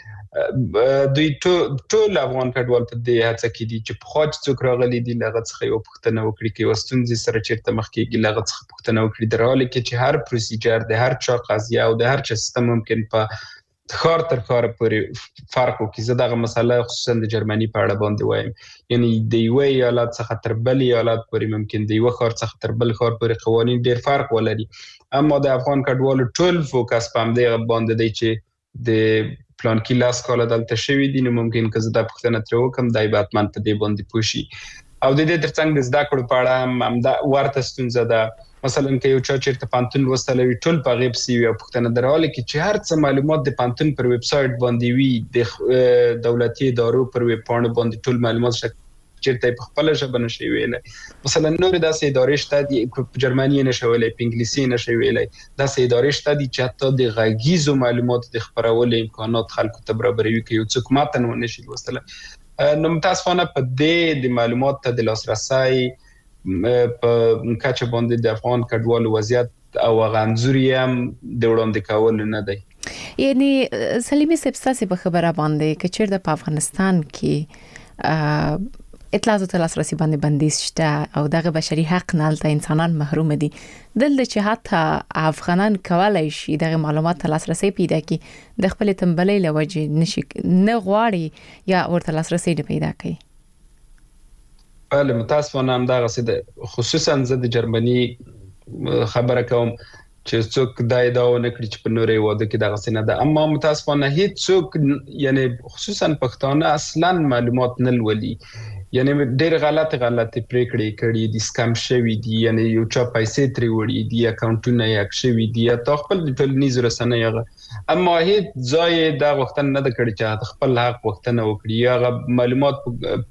دوی ټول افغان کډوال په دې هڅه کې دي چې په خاص څوک راغلي دي لغه څخه یو پوښتنه وکړي کې وستونځي سره چیرته مخ کېږي لغه څخه پوښتنه وکړي، د حال کې چې هر پروسیجر د هر چا قضیه او د هر چا سیستم ممکن په خار تر خار پورې فرق وکړي. زه دغه مسله خصوصا د جرمني په اړه باندې وایم، یعنی د یو ایالت څخه تر بل ایالت پورې ممکن د یو خار څخه تر بل خار پورې قوانين ډیر فرق ولري. اما د افغان کډوالو ټول فوکس په دې باندې دی چې د پلان کې لاس کاله دلته شوی دي، نو ممکن که زه د پښتنه تر وکم دای باتمن په دې باندې پوښي او د دې ترڅنګ د زده کړو په اړه هم دا ورته ستونزه ده. مثلا که یو چا چیرته پانتون وستلوي ټول په غیب سی وي پښتنه دراله کې چې هر څه معلومات د پانتون پر ویب سټ باندې وي، د دولتي ادارو پر ویب پاڼه باندې ټول معلومات شته چیرته په خپل ژبه نشي ویلای. مثلا نور داسې ادارې شته دي په جرمني نشي ویلای، په انګلیسي نشي ویلای، داسې ادارې شته دي چې حتی د غږیزو معلوماتو د خبرولو امکانات خلکو ته برابروي کې یو څوک متن ونشي لوستل. نو متاسفانه په دې د معلومات ته د لاسرسي په کچه باندې د افغان کډوالو وضعیت او غنځوري هم د وړاندې کول نه دی. یعنی سلیمي سبستاسي په خبره باندې چې چیرته په افغانستان کې اطلاعاتو ته لاسرسي باندې بندیز شته او دغه بشري حق نه لته انسانان محروم دي، دلته چې حتی افغانان کولای شي دغه معلومات ته لاسرسي پیدا کړي د خپل تنبلۍ لوجه نشي نه غواړي یا ورته لاسرسي نه پیدا کوي. بله متاسفانه هم دغه څه خصوصا زه د جرمني خبره کوم چې څوک دا ادعا نه کړي چې په نورې واده کې دغه څه نه ده. اما متاسفانه هیڅ څوک یعنی خصوصا پښتانه اصلا معلومات نه لولي، یعنی ډېر غلط پریکړې کړې دي، سکم شوی دي، یعنی یو چا پیسې ترې وړي دي، اکاونټونه یې هک شوي دي یا خپل د ټولنیزو رسنیو. اما هیڅ ځای دا غوښتنه نه ده کړې چې خپل حق غوښتنه وکړي یا معلومات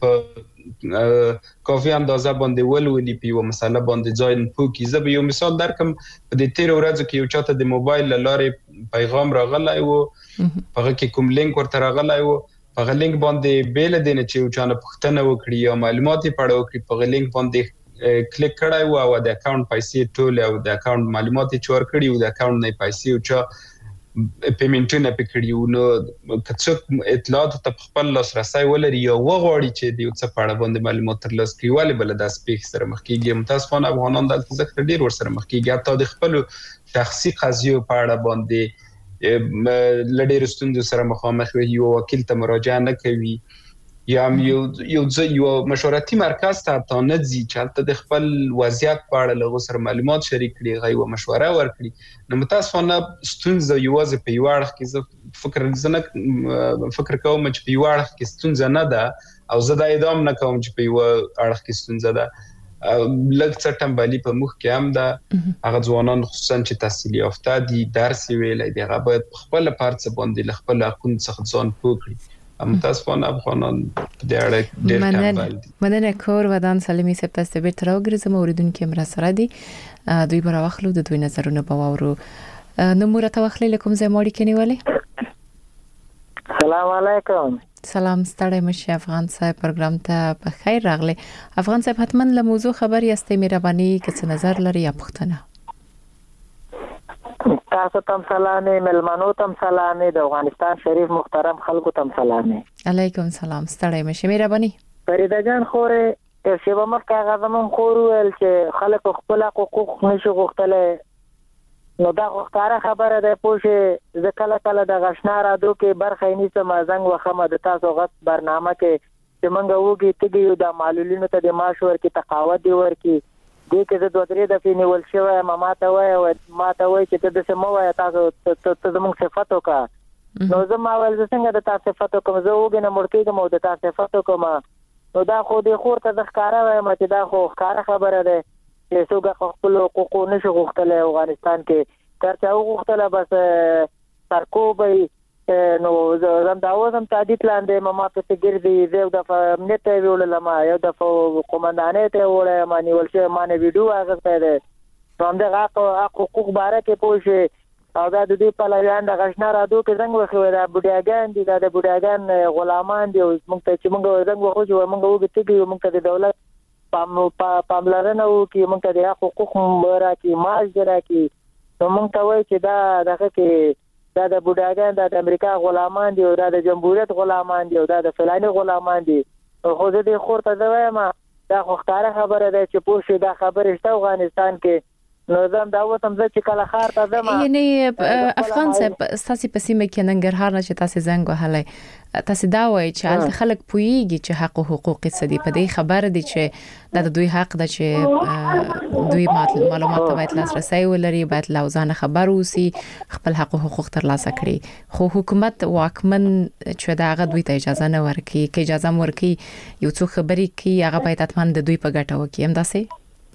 په کافي اندازه باندې ولولي په یو مسله باندې ځای نه پوکي. زه به یو مثال درکم، په دې 13 ورځو کې یو چاته د موبایل لارې پیغام راغلی و، هغه کې کوم لینک ورته راغلی و، په لینک باندې بیل دینه چې یو چانه پښتنه وکړي یا معلومات یې پړو کړي، په لینک باندې کلیک کړای او د اکاونټ پیسې ټول او د اکاونټ معلومات یې چور کړي او د اکاونټ نه پیسې او چا پیمنټونه پکړي. نو کڅوک اطلاعات ته خپل لاسرسي ولري یا وغواړي چې د یو څه په اړه باندې معلومات ترلاسه کړي، ولې بل د سپیک سره مخ کېږي. متاسفانه افغانان دلته ځکه ډیر ور سره مخ کېږي، حتی د خپل شخصي قضیو په اړه باندې لډیر ستوندو سره مخامخ وي، یو وکیل ته مراجعه نه کوي یا یو مشورتي مرکز ته ته نه ځي چې د خپل وضعیت په اړه له سره معلومات شریک کړي، غي و مشوره ورکړي. نو متاسفانه ستونزه یوازې په یو اړخ کې زه فکر کوم چې په یو اړخ کې ستونزه نه ده او زه دا ادعا نه کوم چې په یو اړخ کې ستونزه ده. لږ څه ټمبلي په مخ کې هم ده، هغه ځوانان خصوصا چې تحصیل یافته دي درس ویلای دی، هغه باید خپل پارڅ باندې خپل حقوق څخه ځان پوکړي. متاسفانه افغانان د اړه ډېر ټمبل دي. مننه کور ودان سلیمي سپتاسته به تر وګرځم اوریدونکو مرا سره دي، دوی برا واخلو د دوی نظرونه باورو. نو مرته واخلې لکم زه ماړی کني والی. السلام علیکم. سلام ستړی مشه افغان صاحب، پروګرام ته په خیر راغلی. افغان صاحب حتما له موضوع خبر یاستئ، مهرباني که څه نظر لري یا پوښتنه. تاسو تم سلامې، ملمنو تم سلامې، د افغانستان شریف محترم خلکو تم سلامې. علیکم سلام، ستړی مشه، مهرباني. فریده جان خوره شیبه مکه غزمون خور ویل چې خلک خپل حقوق نشي غوښتل، نو دا غوښتاره خبره ده پوښه ځکه کله د غشنا رادو کې برخه نیسه مازنګ وخمه د تاسو غت برنامه کې چې منګه وګي تګي د معلولینو ته د معاش ورکې تقاعد دی ورکې دې کې د 2-3 دفعې نیول شوی ماته وای چې ته د سمو وای تاسو ته زموږ صفات وکا. نو زه ما ول څنګه د تاسو صفات کوم، زه وګ نه مرکېږم او د تاسو صفات کوم. نو دا خو د خور ته د ښکارا وای مته دا خو ښکارا خبره ده چې څوک خپل حقوق نشي غوښتل افغانستان کې، ترڅو غوښتل بس سرکوبي نو زم دا وزم تعدیت لاندې ما په ګرځي زه د امنیت ویول لما یو د قومندانې ته وړه مانی ولشه مانه ویډیو هغه ده نو هم د حقوق باره کې پوښي او دا د دې په لایان د غشنا رادو کې څنګه وخوي دا بډاګان دي د بډاګان غلامان دي موږ ته چې موږ څنګه وخو موږ وګټي موږ ته د دولت پاملرنه وکي موږ ته د حقوق مبارا کې ماج درا کې نو موږ ته وایي چې دا دغه کې دا د بډاګان د امریکا غلامان دي او دا د جمهوریت غلامان دي او دا د فلاني غلامان دي خو دې خورته دا وایم دا خو ښکاره خبره ده چې پوښي دا خبره شته افغانستان کې نو زم دا وتم چې کله خار ته زما یعنی افغان صاحب تاسو په سیمه کې ننګرهار نه چې تاسو زنګ وهلای تاسو دا وایي چې الته خلک پويږي چې حق او حقوق څه دي په دې خبره دي چې د دوی حق ده چې دوی معلومات ته باید لاسرسي ولري باید لوزانه خبر اوسي خپل حق او حقوق ترلاسه کړي خو حکومت واکمن چې دا غو دوی ته اجازه نه ورکي کې اجازه ورکي یو څو خبري کې هغه باید اتمن د دوی په ګټه وکي هم داسې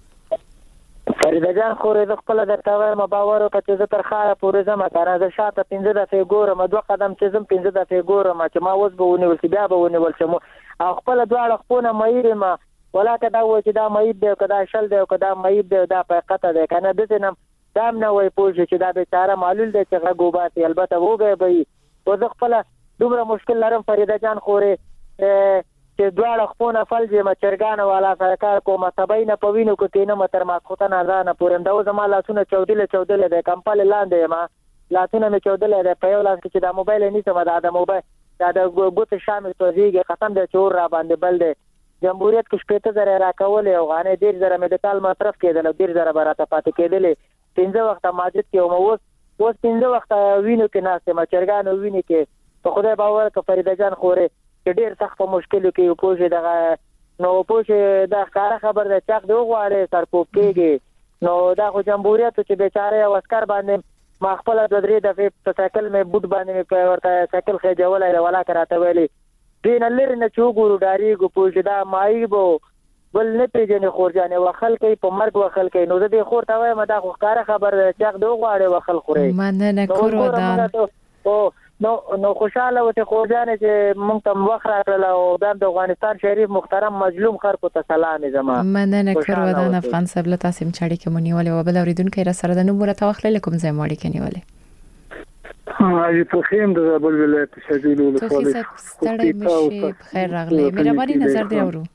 فريده جان خورې د خپل د تاوه ما باور او چې زه تر خاره پورې زما کنه زه شاته 15 دقیقې ګورم دوه قدم چې زم 15 دقیقې ګورم چې ما اوس به ونیول چې بیا به ونیول شم او خپل دواړه خپونه مېره ما ولاکه دا و چې دا مېد دی کدا شل دی کدا مېد دی دا په قطه دی کنه د سینم دام نه وای پوه چې دا بیچاره معلول دی چې غوباتي البته وګي به او زه خپل دومره مشکل لرم فريده جان خورې چې دواړه خپونه فلجه مچرګان والا سرکار کومه تبینه پوینو کې نه متر ما خو ته نه ځانه پورم دا زما لاسونه 14 د کمپل لاندې ما لاسونه مې 14 د په یو لاس کې دا موبایل نه سم دا موبایل دا د ګوت شامل توزیږي ختم د چور را باندې بل دی جمهوریت کې شپته زره راکول او غانې ډیر زره میډیکال مصرف کېدل ډیر زره براته پاتې کېدل 15 وخت ماجد کې او اوس 15 وخت وینو کې ناسته مچرګان ویني کې په خدای باور ک فريده جان خورې ډیر سخت مشکل کې پوجي دغه نو پوجي دا ښکارا خبر ده چې د غواړي سرپوب کېږي نو دا خو جمهوریت چې بیچاره او عسكر باندې ما خپل د درې دفعه په سایکل مې بوت باندې په ورته سایکل خېجولای ولا کراته ویلي دین لری نه چوغورو ډاریګو پوجي دا مایبو بل نه پیژنې خورجانې وخل کوي په مرګ وخل کوي نو د دې خور ته وایم دا خو ښکارا خبر ده چې د غواړي وخل خوري مننه کورو دا نو خوشاله وته خوځانه چې مونږ ته وخت راکړل او د افغانستان شریف محترم مظلوم خلکو ته سلام زما مننه کړو د افغان صاحب له تاسو مچړی کې مونیول او بل اوریدونکو را سره د نومره توخل کوم ځای ماړی کې نیولې هغه په خیم د زابل ولایت شجیل ولسوالۍ ستړی مشه بخیر راغلی مهرباني نظر دی اورو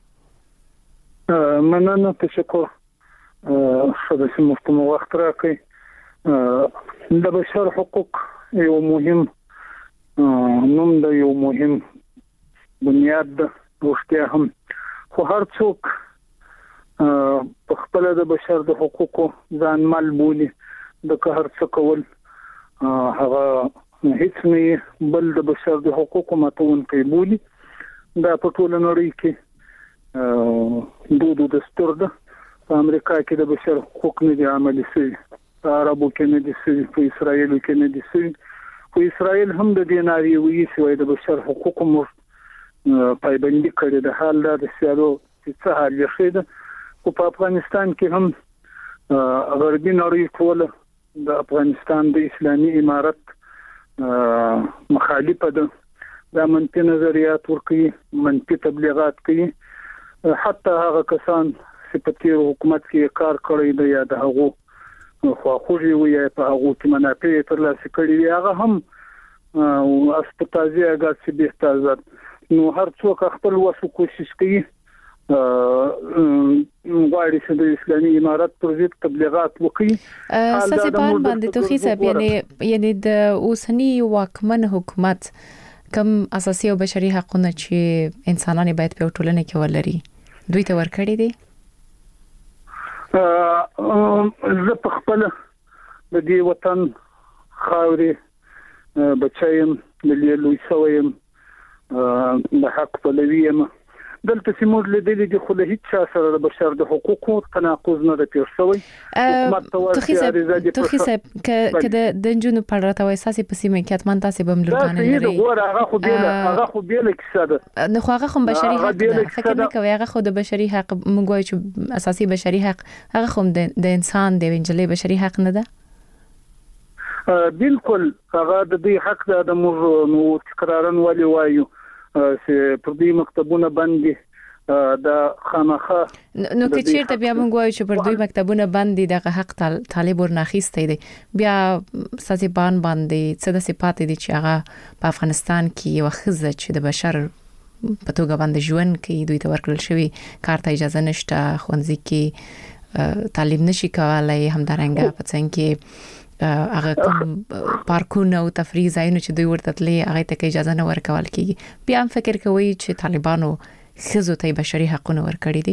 مننه تشکر خدای مفتم وخت راکړي د بشر حقوق یو مهم نوم د یو مهم بنیاد د روغتیا هم خو هر څوک په خپل د بشر د حقوقو ځان مال بولي د هر څه کول هغه هیڅ نه بل د بشر د حقوقو ماتون کوي بولي دا په ټول نړۍ کې د دستور د امریکا کې د بشر حقوق نه دي عملي شوی په عربو کې نه دي شوی په اسرائیل کې نه دي شوی په اسرائیل هم د دیناري وی شوی د بشر حقوقو مر پایبندي کړې د حال د سیالو چې حال یې خو په افغانستان کې هم غربي نړۍ ټول د افغانستان د اسلامي امارت مخالفه ده د منفي نظریات ورکوي منفي تبلیغات کوي حتی هغه کسان چې په تیر حکومت کې کار کړی دی یا د هغو خو خوږي وي په هغه کې منافع ترلاسه کړي هغه هم او اسپتازي هغه چې به تازه نو هر څوک خپل وسو کوشش کوي غواړي چې د اسلامي امارت پر ضد تبلیغات وکړي اساسي پان باندې توخي صاحب یعنی د اوسنی واکمن حکومت کم اساسي او بشري حقوقونه چې انسانانه باید په ټولنه کې ولري دوی ته ورکړي دي زه په خپل د دې وطن خاورې بچایم د لوی سویم د حق پلویم دلته سیمور لیدل دي خو له هیڅ سره د بشر د حقوقو تناقض نه دی شوی توخي صاحب کده د جنونو په اړه تاسو اساسي په سیمه کې اتمن تاسو به ملګرانه لري هغه خو بیل کیسه ده نه خو هغه هم بشري حق ده فکر نه کوي هغه خو د بشري حق موږ وایو چې اساسي بشري حق هغه هم د انسان د انجلې بشري حق نه ده بالکل هغه د دې حق د موږ نو تکرارن ولي وایو چې پر دې مکتبونه باندې د خامخه نو که چیرته بیا موږ وایو چې پر دوی مکتبونه باندې دغه حق طالب ورناخیسته دي بیا سازبان باندې څه د صفات دي چې هغه په افغانستان کې یو خزه چې د بشر په توګه باندې ژوند کوي دوی ته ورکړل شوی کار ته اجازه نشته خوندزي کې تعلیم نشي کولای همدارنګه په څنګه کې هغه کوم پارکونه او تفریح ځایونه چې دوی ورته تللی هغه ته اجازه نه ورکول کیږي بیا هم فکر کوي چې طالبانو خزو ته بشري حقوق ورکړي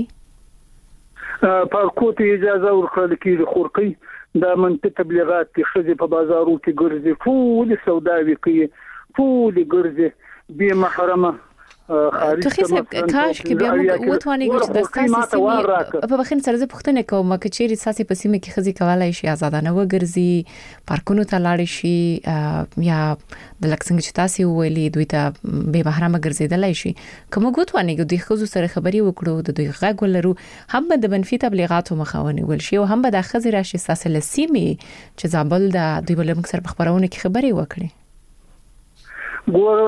دي پارکو ته اجازه ورکړل کیږي خورقي د منطقه تبلیغات کې خزي په بازارو کې ګرځي ټول سوداوي کوي ټول ګرځي به محرمه تو خیسه کاش کې بیا موږ وټوانیږو چې د ساسي په بخین سره زه پوښتنه کوم چې چیرې ساسي په سیمه کې خزي کولای شي آزادانه وګرځي پارکونو ته لاړ شي یا د لکسنګ چې تاسو ویلي دوی ته به محرمه ګرځیدلای شي کوم وټوانیږو د خزو سره خبري وکړو د دوی غږ ولرو هم د منفي تبلیغاتو مخاوني ول شي او هم به د خزي راشي ساسي لسیمه چې زابل د دوی بلم سره خبرونه کې خبري وکړي ګور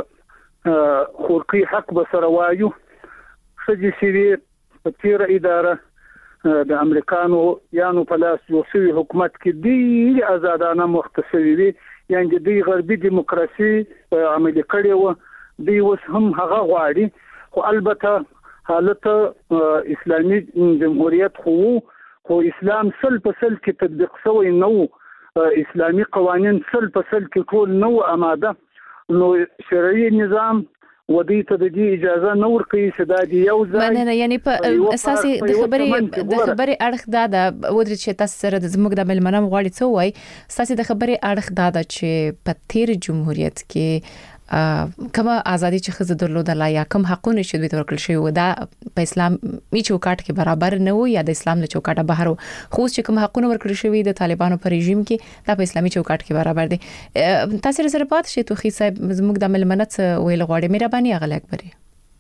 خورقي حق بسره وایو خځې چې په تیر اداره د امریکانو یانو په لاس یو سوي حکومت کې دی آزادانه مختصوي وي یعنی د غربي دیموکراسي عملي کړي و دی اوس هم هغه غواړي خو البته حالت اسلامي جمهوریت خو اسلام سل په سل کې تطبیق شوی نو اسلامي قوانين سل په سل کې ټول نو آماده نو شرعي نظام ودی ته د اجازه نور کوي چې د یو ځای نه یعنی په اساسي د خبري اړخ دا ودرې چې تاسو سره د زموږ د ملمنه غواړي څه وای اساسي د خبري اړخ دا چې په تیر جمهوریت کې کومه ازادي چې خزه درلودله یا کوم حقونه چې دوی ورکړل شوی دا په اسلام می چوکاټ کې برابر نه وو یا د اسلام له چوکاټه بهر خو چې کوم حقونه ورکړل شوی د طالبانو پر رژیم کې دا په اسلامي چوکاټ کې برابر دي تاسو سره پات شي توخي صاحب زموږ د ملمنت ویل غواړي مهرباني اغل اکبري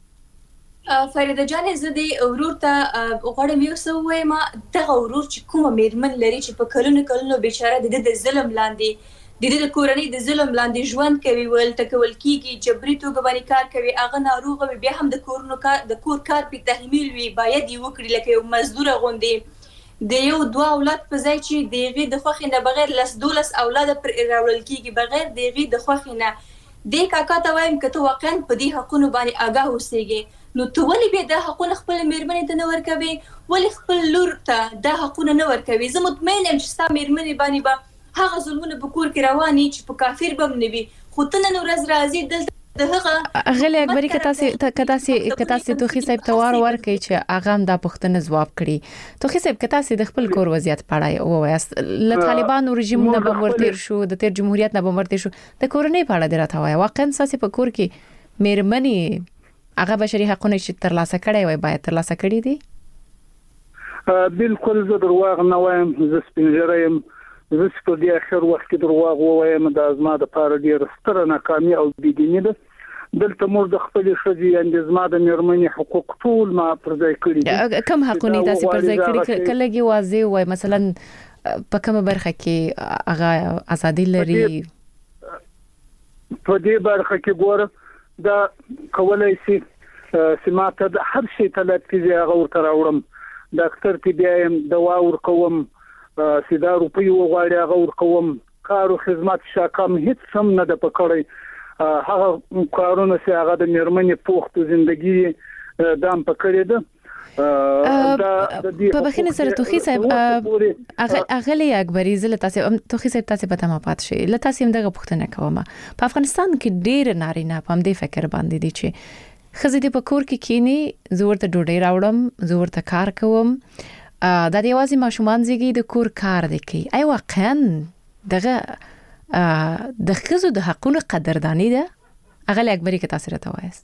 فریده جان زه د ورور ته غواړم یو څه وایم دغه ورور چې کومه میرمن لري چې په کلونو بیچاره د ظلم لاندې د کورنۍ د ظلم لاندې ژوند کوي ول تکول کیږي جبري توګه باندې کار کوي اغه ناروغه بیا هم د کور کار په تحمیل وی باید یو کړی لکه یو مزدور غوندي د یو دوه اولاد په ځای چې دغه د خوخي نه بغیر لس دولس اولاد پر راول کیږي بغیر دغه د خوخي نه د کاکا ته وایم کته واقعا په دې حقونو باندې آگاه اوسېږي نو ته ولې به د حقونو خپل میرمنې ته نه ورکوي ولې خپل لور ته د حقونو نه ورکوي زه مطمئن یم چې ستا میرمنې باندې به هغه ظلمونه په کور کې رواني چې په کافر بم نوي خو ته نن ورځ راځي دلته د هغه غلې اکبري کتاسي توخي صاحب توار ورکي چې اغام د پښتنه جواب کړي توخي صاحب کتاسي د خپل کور وضعیت پړای او وایست ل طالبانو رژیم نه بمرتیر شو د تیر جمهوریت نه بمرتیر شو د کورنۍ پړه دراته وای واقعا ساسي په کور کې میرمنی هغه بشري حقوقونه چې تر لاسه کړي وای باید تر لاسه کړي دي بالکل زه درواغ نه وایم زه سپینجرم زه په دې اخر وخت کې درواغ وایم د ازما د پاره ډیر ستره ناکامي او بيدینی ده دلته مور د خپل شذي اند ازما د میرمنې حقوق ټول ما پر ځای کړی کوم حقونه تاسو پر ځای کړی کلهږي واضح وای مثلا په کومه برخه کې هغه ازادي لري په دې برخه کې ګوره دا کولای شي سماته د هر شي طلب کیږي هغه ورته راوړم ډاکټر ته بیایم دوا ورکوم سیدا روپی وغواړي هغه ورکوم کار او خدمات شاکم هیڅ هم نه د پکړی هغه کارونه چې هغه د میرمنې پوښتنه ژوندۍ دام پکړی ده په بخینه سره توخي صاحب اغلی اکبري زله تاسو توخي صاحب تاسو په تمه پات شي لته تاسو دغه پوښتنه کوم په افغانستان کې ډیر نارینه په دې فکر باندې دي چې خزې د پکور کې کینی زور ته ډوډۍ راوړم زور ته کار کوم دا دی وازي ماشومان زیږي د کور کار دی کوي ای واقعا دغه د خزو د حقونو قدردانی ده اغلی اکبري کې تاسو راته وایست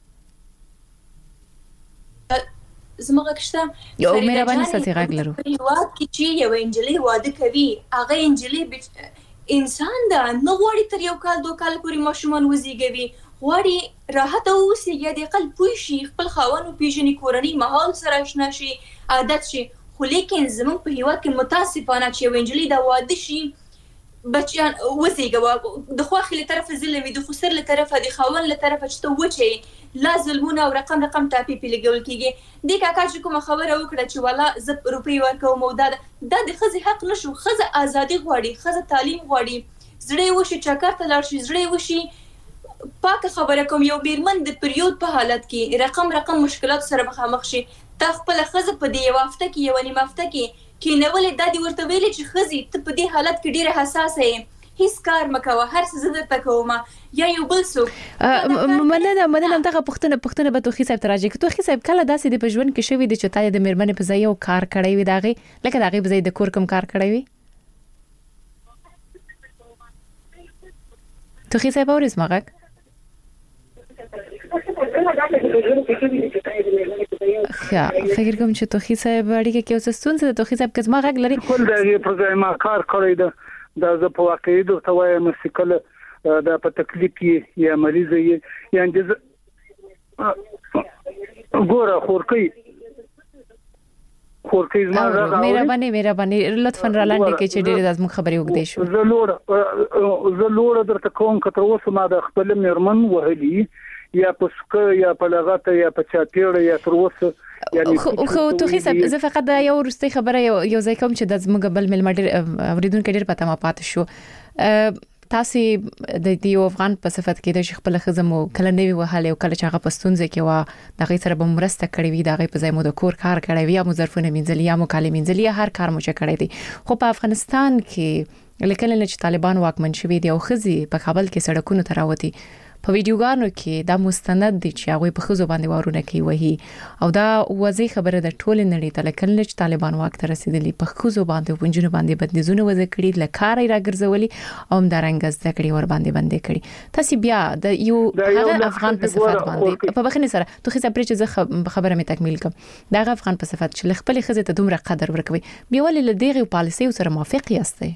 زموږ کښته یو مهرباني ستاسو غږ لرو یو چې یو انجلۍ واده کوي هغه انجلۍ انسان ده نو غواړي تر یو کال دوه کال پورې ماشومان وزیږوي غواړي راحت اوسي یا د خپل پوي شي خپل خاوند پیژني کورنۍ ماحول سره آشنا شي عادت شي خو لیکن زموږ په هیواد کې متاسفانه چې وینجلې دا واده شي بچیان وزیګه د خواخې له طرفه ظلم د خسر له طرفه د خاون له طرفه چې ته وچی لا ظلمونه او رقم ټاپی پی لګول کیږي د کاکا چې کومه خبره وکړه چې والا ز روپی ورکوم او دا د خزي حق نشو خزه ازادي غواړي خزه تعلیم غواړي زړه وشي چکر ته لاړ شي زړه وشي پاک خبره کوم یو بیرمن د پریود په حالت کې رقم مشکلات سره مخامخ شي تا خپل خزه په دی وافته کې یو نیمه هفته کې نولې د دې ورته ویلې چې خزي ته په دې حالت کې ډیره حساسه یې هیڅ کار مکوه هر څه زده تکوما یا یو بل څوک مننه دغه پښتنه به توخي صاحب تراجه کې توخي صاحب کله داسې د پژوند کې شوی د چتای د میرمنې په ځای یو کار کړی وي داغه لکه داغه په ځای د کور کوم کار کړی وي توخي صاحب اورز مغه خیا فکر کوم چې توخي صاحب اړیکه کې اوس ستونزه د توخي صاحب کزما غږ لري خپل د پروګرام ما کار کړی دا د په واقعي د توای مسکل د په تکلیف کې یا مریض یې یا اندز ګوره خورکی زما مهرباني لطفا را لاندې کې چې ډېر د خبرې وګدې شو زه لوړ درته کوم کتر اوسه ما د خپل میرمن وهلي یا پسکه یا په لغته یا په چاپیړه یا تر اوسه یعنی خو توخي صاحب زه فقط دا یو ورستي خبره یو ځای کوم چې د زموږ بل مل مډر اوریدونکو ډېر پته ما پات شو تاسو د دې افغان په صفت کې د خپل خزمو کله نوی وهاله او کله چې هغه پستونځ کې وا د غي سره به مرسته کړې وي د غي په ځای مو د کور کار کړی وي یا مظرفونه منځلي یا مکالمه منځلي هر کار مو چې کړی دي خو په افغانستان کې لکه چې طالبان واکمن شوي دي او خزي په کابل کې سړکونو تراوتي په ویډیوګانو کې دا مستند دي چې هغه په خزو باندې وارونه کوي وهي او دا وځي خبره د ټول نړۍ ته لکه چې طالبان واک ته رسیدلی په خزو باندې ونجونه باندې بدنيزونه وځي کړي لکه راګرځولي او همدارنګ زده کړي ور باندې باندې کړي تاسو بیا د یو هغه افغان په صفات باندې په بخنه سره توخي صاحب چې زه خبره مې تکمیل کوم دا افغان په صفات چې خپل خزه ته دومره قدر ورکوي بیا ولې له دغه پالیسي سره موافق یاستئ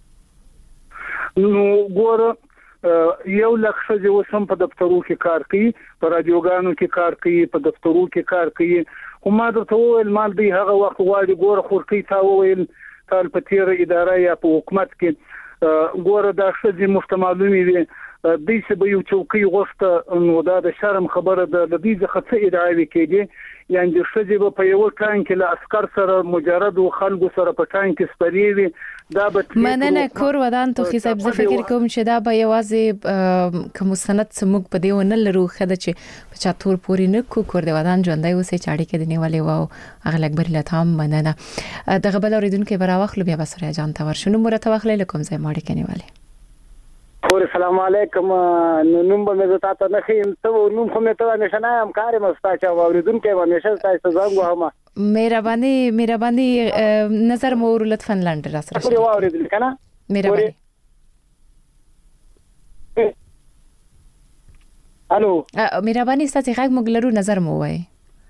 نو ګوره یو لکه چې وسم په دفترو کې کار کوي په رادیوګانو کې کار کوي په دفترو کې کار کوي خو ما درته وویل مال دی هغه وخت غواړي ګوره خورکی تا وویل تل په تیر اداره یا په حکومت کې ګوره دا څه مفتمالومي دي د څه به یو چوکي غوښته نو دا د شرم خبره د دې ځخه څه ادعای کېږي یعنی د څه په یو ټانک کې له عسكر سره مجرد خلکو سره په ټانک کې سپریوي دا به مننه کور ودان توخي صاحب زه فکر کوم چې دا به یوازې کوم سند سموږ په دیو نه لرو خدای چې په چاتور پوری نه کور دی ودان ژوندای اوسې چاړي کې دی نیولې وو اغه اکبر له تام مننه دغه بل اوریدونکو براوخلو بیا بسره جان تا ورشنو مرته واخلې لکم زې ماړي کې نیولې اور السلام علیکم نوم به مې زتا ته نه خیم ته نوم خو مې ته نشنه هم کار مستا چا اوریدونکو به نشه تاسو زنګ وهمه مهرباني نظر مور لطفا لاندې را سره شي اوریدل کنه مهرباني الو مهرباني ستاسو غږ موږ لرو نظر مو وای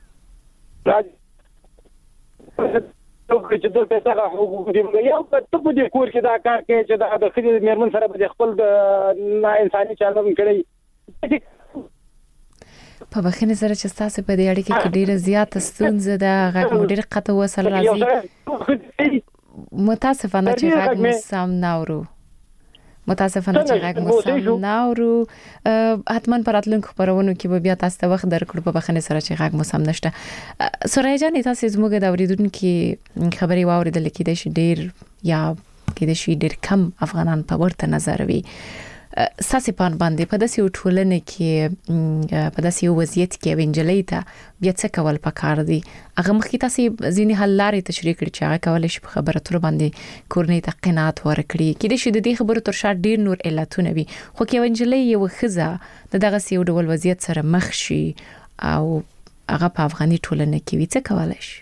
چې د پیسې حقوق دي یو ته په دې کور کې دا کار کوي چې دا د خدای میرمن سره به خپل نه انساني چلند کړی په بخښنه سره چې تاسو په دې اړه کې ډیره زیات ستونزه ده غږ ډیر قطع وصل راځي متاسفانه چې غږ مسام ناورو حتما پراتلونکو خبرونو کې به بیا تاسو ته وخت درکړو په بخښنه سره چې غږ مسام نشته سورای جان تاسو زموږ د اوریدونکو خبري واوریدل کې د ډیر یا کې د شي ډیر کم افغانان په ورته نظر وي ساسي پان باندې په داسې ټولنه کې په داسې وضعیت کې وینجلې ته بیا څه کول پکار دي هغه مخکې تاسو ځینې حل لارې تشریح کړې چې هغه کولای شي په خبره تر باندې کورنۍ ته قناعت ورکړي کې د شي د دې خبرو تر شا ډیر نور علتونه وي خو کې وینجلې یو خزه دغه یو ډول وضعیت سره مخ شي او هغه په افغاني ټولنه کې وي څه کولای شي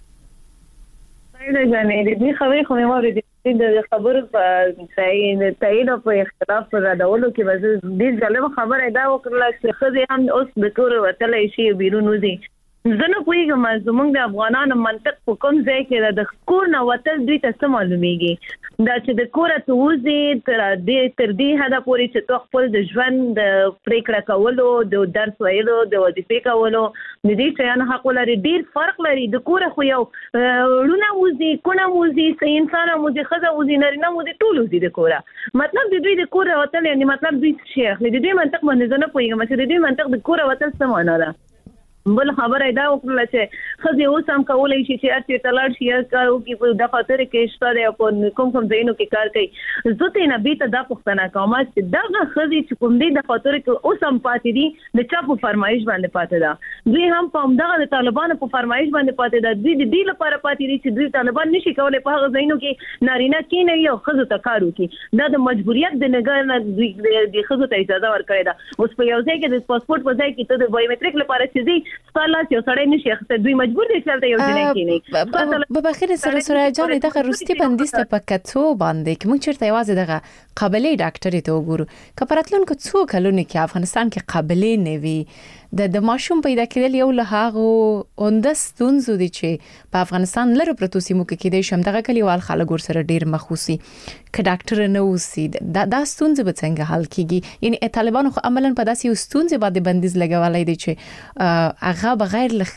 نه جانې دې خبرې خو مې واورېدې د خبرو په تایید او په اختلاف پر راډولو کې به دې ځلم خبره دا وکړه چې خزه هم اوس د کور وتلې شي بیرون وځي زنه کویګم زمونږ د افغانانو منطق په کوم ځای کې د کور نه وتل دوی ته څه معلومیږي دا چې د کور ته وځي تر دې حدا پورې چې تو خپل د ژوند د پریکړه کولو د درس ویلو د وظیفې کولو د دې شیانو حق لري ډیر فرق لري د کور خو یو ړونه وځي کونه وځي سې انسان وځي خزه وځي نارینه وځي ټول وځي د کور مطلب د دوی د کور وتل یعنی مطلب دوی شیخ د دې منطق باندې زنه کویګم چې د دې منطق د کور وتل څه معنا ده بل خبره دا وکړه چې خزي اوس هم کولای شي چې ارته تلاړ شي کارو کې په د خاطر کې شته او کوم زینو کې کار کوي زته نه بیت دا پښتنه کومه چې دا خزي چې کوم دی د خاطر کې اوس هم پاتې دي د چا په فرمایش باندې پاتې ده دوی هم په همدغه د طالبانو په فرمایش باندې پاتې ده دوی د دې لپاره پاتې دي چې دوی طالبان نشي کولای په هغه زینو کې نارینه کې نه یو خزو ته کار وکړي دا د مجبوریت د نګر د خزو ته اجازه ورکړي ده اوس په یو ځای کې د پاسپورت په ځای کې ته د بایومټریک لپاره چې سپارلاس یو سړی نشي اخته دوی مجبور دي چې یو ځای کې نه په بخیر سره جان دغه روستي بندیسته په کتو باندې کې موږ چیرته یوازې دغه قابلیت ډاکټري ته وګورو کپراتلون کو څو کلونه کې افغانستان کې قابلیت نوي د ماشوم پیدا کېدل یو له هغه اوندستونزو دي چې په افغانستان لره پروتو سیمو کې د شم دغه کلیوال خلک ور سره ډیر مخوسي ک ډاکټر نه وسی دا ستونزه به څنګه حل کیږي یعنی طالبانو خو عملاً په داسې ستونزه باندې بندیز لګولای دي چې هغه بغیر له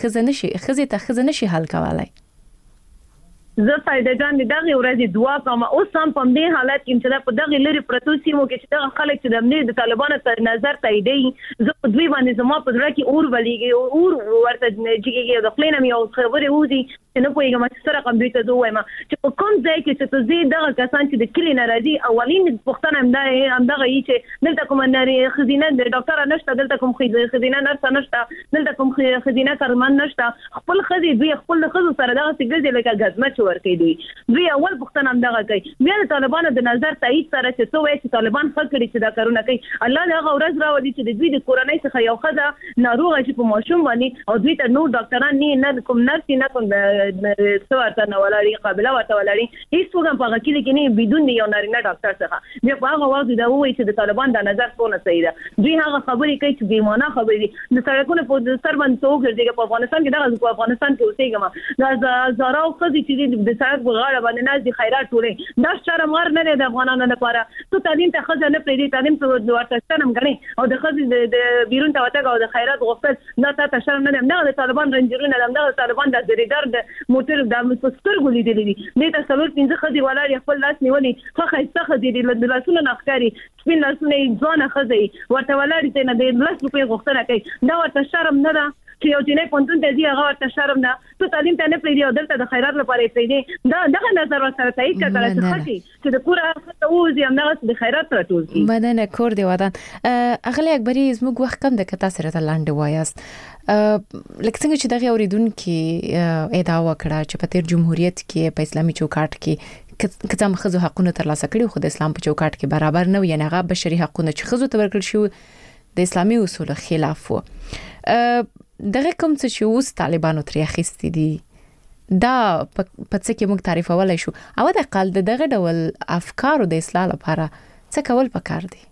خزه نشي حل کولای زه فائدہ جان دغه ورځې دعا کوم اوس هم په دې حالت کې چې په دغه لری پروتو سیمو کې چې دغه خلک چې د امنیت د طالبانو تر نظر تاییدي زه په دوی باندې زما په ځړه کې اور بلیږي اور ورته چې د خلینم یو خبره ودی چې نه پوهیږم چې سره کوم دوی ته دوه وایم چې په کوم ځای کې چې ته دغه کسان چې د کلی ناراضي اولین پښتنه همدغه یی چې دلته کوم نری خزینه د ډاکټر نشته دلته کوم خزینه نرس نشته دلته کوم خزینه کارمن نشته خپل خزي دوی خپل خزو سره دغه سګرځي لکه غزمه ورکې دوی اول پښتنه همدغه کوي بیا د طالبانو د نظر تایید سره چې څو وایي چې طالبان فکر چې دا کارونه کوي الله هغه ورځ راوړي چې د دوی د کورنۍ څخه یو خزه ناروغه چې په ماشوم باندې او دوی ته نور ډاکټران نه کوم نرس نه کوم څورته نه ولري قابله ورته ولري هیڅ څوک په هغه کې نه بدون یو نارینه ډاکټر څخه بیا په هغه وخت دا وایي چې د طالبان د نظر څونه صحیح ده دوی هغه خبرې کوي چې بیمانه خبرې د سړکونو په سر باندې توګه په افغانستان کې دغه افغانستان کې اوسېږم دا زارا او خزي چې د سړک په غاړه باندې ناز دي خیرات ټولې دا شرم غر نه د افغانانو لپاره ته تعلیم ته خزه نه پریدي تعلیم ته ورته شرم غني او د خزي د بیرون ته وتاګه او د خیرات غوښتل دا ته شرم نه نه د طالبان رنجرونه د طالبان د زریدار د موټر د مستر ګولې دي دې ته څلور پنځه خزي ولر خپل لاس نیولې خو خیسته خزي د لاسونو نخکاری سپین لاسونه ځوانه خزي ورته ولر ته نه د لاس په غوښتنه کوي دا ورته شرم نه ده چې یو جنې پونتون ته دی هغه ورته شرم نه ته تعلیم ته نه پریدي او دلته د خیرات لپاره پریدي دا دغه نظر سره تایید کړل چې د کور هغه اوزي هم د خیرات راټول کی مننه کور دی ودان اغلی اکبري زموږ وخت کم د کتا سره د لاندې وایاست لکه څنګه چې دغه اوریدونکو ادعا وکړه چې په تیر جمهوریت کې په اسلامي چوکاټ کې کته مخزو حقونه ترلاسه کړي خو د اسلام په چوکاټ کې برابر نه وي نه هغه بشري حقونه چې خزو ته ورکړل شو د اسلامي اصول خلاف وو دغه کوم چې اوس طالبانو ترې اخیستي دي دا په څه کې موږ تعریفولای شو او د اقل دغه ډول افکار د اصلاح لپاره څه کول پکار دي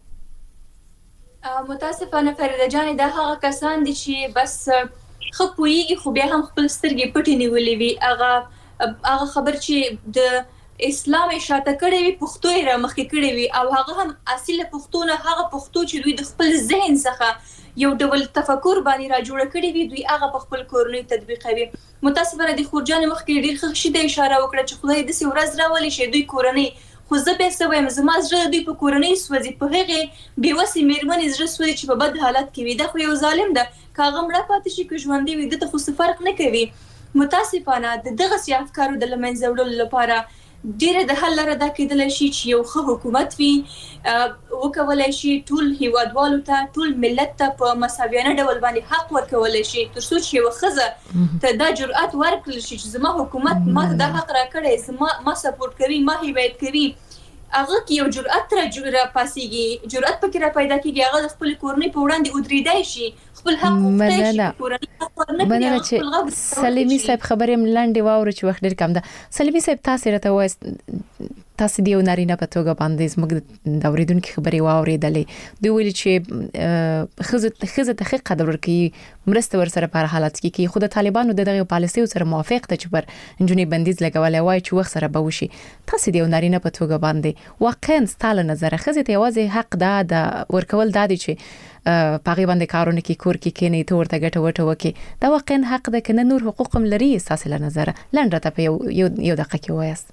متاسفانه فريده جان دا هغه کسان دي چې بس خپويږي خو بیا هم خپل سترګې پټې نیولې وي هغه خبر چې د اسلام شاته کړي وي پښتو یې را مخکې کړي وي او هغه هم اصل پښتو نه هغه پښتو چې دوی د خپل ذهن څخه یو ډول تفکر باندې را جوړ کړي وي دوی هغه په خپل کورنۍ تطبیقوي متاسفانه د خورجان مخکې ډیر ښه شي د اشاره وکړه چې خدای دې سي ورځ راولي شي دوی کورنۍ خو زه به څه وایم زما زړه دوی په کورنۍ سوځي په هغه بیوسي میرمنې زړه سوځي چې په بد حالت کې وي دا خو یو ظالم ده کاغه مړه پاتې شي که ژوندۍ وي دته خو فرق نه کوي متاسفانه دغه سي افکارو د لمنځه وړلو لپاره ډیره د حل لاره دا کېدل شي چې یو ښه حکومت وي وکولای شي ټول هیوادوالو ته ټول ملت ته په مساویانه ډول باندې حق ورکولای شي تر څو چې یو ښځه ته دا جرأت ورکړي شي چې زما حکومت ما ته دا حق راکړی ما سپورټ کوي ما حمایت کوي هغه کې یو جرأت را پاسيږي جرأت پکې را پیدا کیږي هغه د خپل کورنۍ په وړاندې ودرېدای شي خپل حق وغوښتای شي کورنۍ مننه چې سلیمي صاحب خبرې ملنډې واورو چې وخت ډېر کم ده سلیمي صاحب تاسو راته وایي تاسو دی نارینه په توګه باندې زموږ د اوریدونکو خبرې واوریدلې دوی ویل چې خزه ته حق قدر ورکړي مرسته ورسره په حالت کې خود طالبانو دغه پالیسي سره موافق دي چې پر انجونی بندیز لګولای وای چې وخت سره به وشي تاسو دی نارینه په توګه باندې واقعا ستاله نظر خزه ته یوازې حق د ورکول دادي چې پاغي باندې کارونه کې کور کې کینې ته ورته ګټه وټه وکي دا واقعا حق ده کنه نور حقوق هم لري اساس له نظر لنډه ته یو دقیقه کې وایست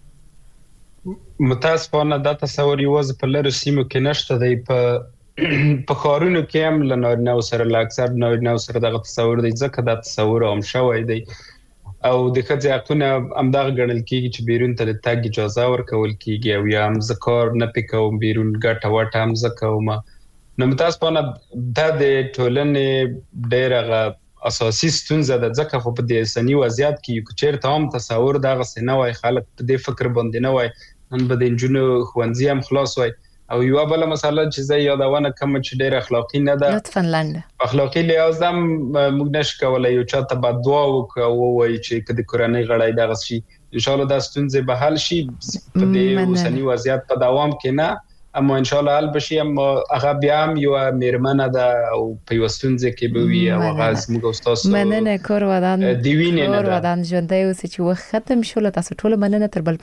متاسفانه دا تصور یوازې په لرو سیمو کې نشته دی په خارونو کې هم لنارینه سره لاکثر نارینه سره دغه تصور دی ځکه دا تصور هم شوی دی او د ښځې حقونه همدغه ګڼل کېږي چې بیرون ته د تګ اجازه ورکول کېږي او یا هم زه کار نه پې کوم بیرون ګټه وټه هم زه کوم نو متاسفانه دا د ټولنې ډېره اساسي ستونزه ده ځکه خو په دې سنی وضعیت کې چیرته هم تصور دغه سینه وای خلک په دې فکر باندې نه وای نن به د انجونو ښوونځي هم خلاص وای او یو بل مسله چې زه یادونه کوم چې ډېر اخلاقی نه ده لطفاً لاندې اخلاقی لحاظ هم موږ نشو کولای یو چاته بد دعا وکړو وای چې کله کورنۍ غړای دغه شي ان شاء الله دا ستونزې به حل شي په دې اوسنی وضعیت په دوام کې نه اما ان شاء الله حل بشي اما هغه بیا هم یو میرمنه ده او په یو ستونزه کې به وي او هغه زموږ استاد مننه کور ودان دی وینې نه کور ودان ژوندۍ اوس چې وخت ختم شول تاسو ټول مننه تر بل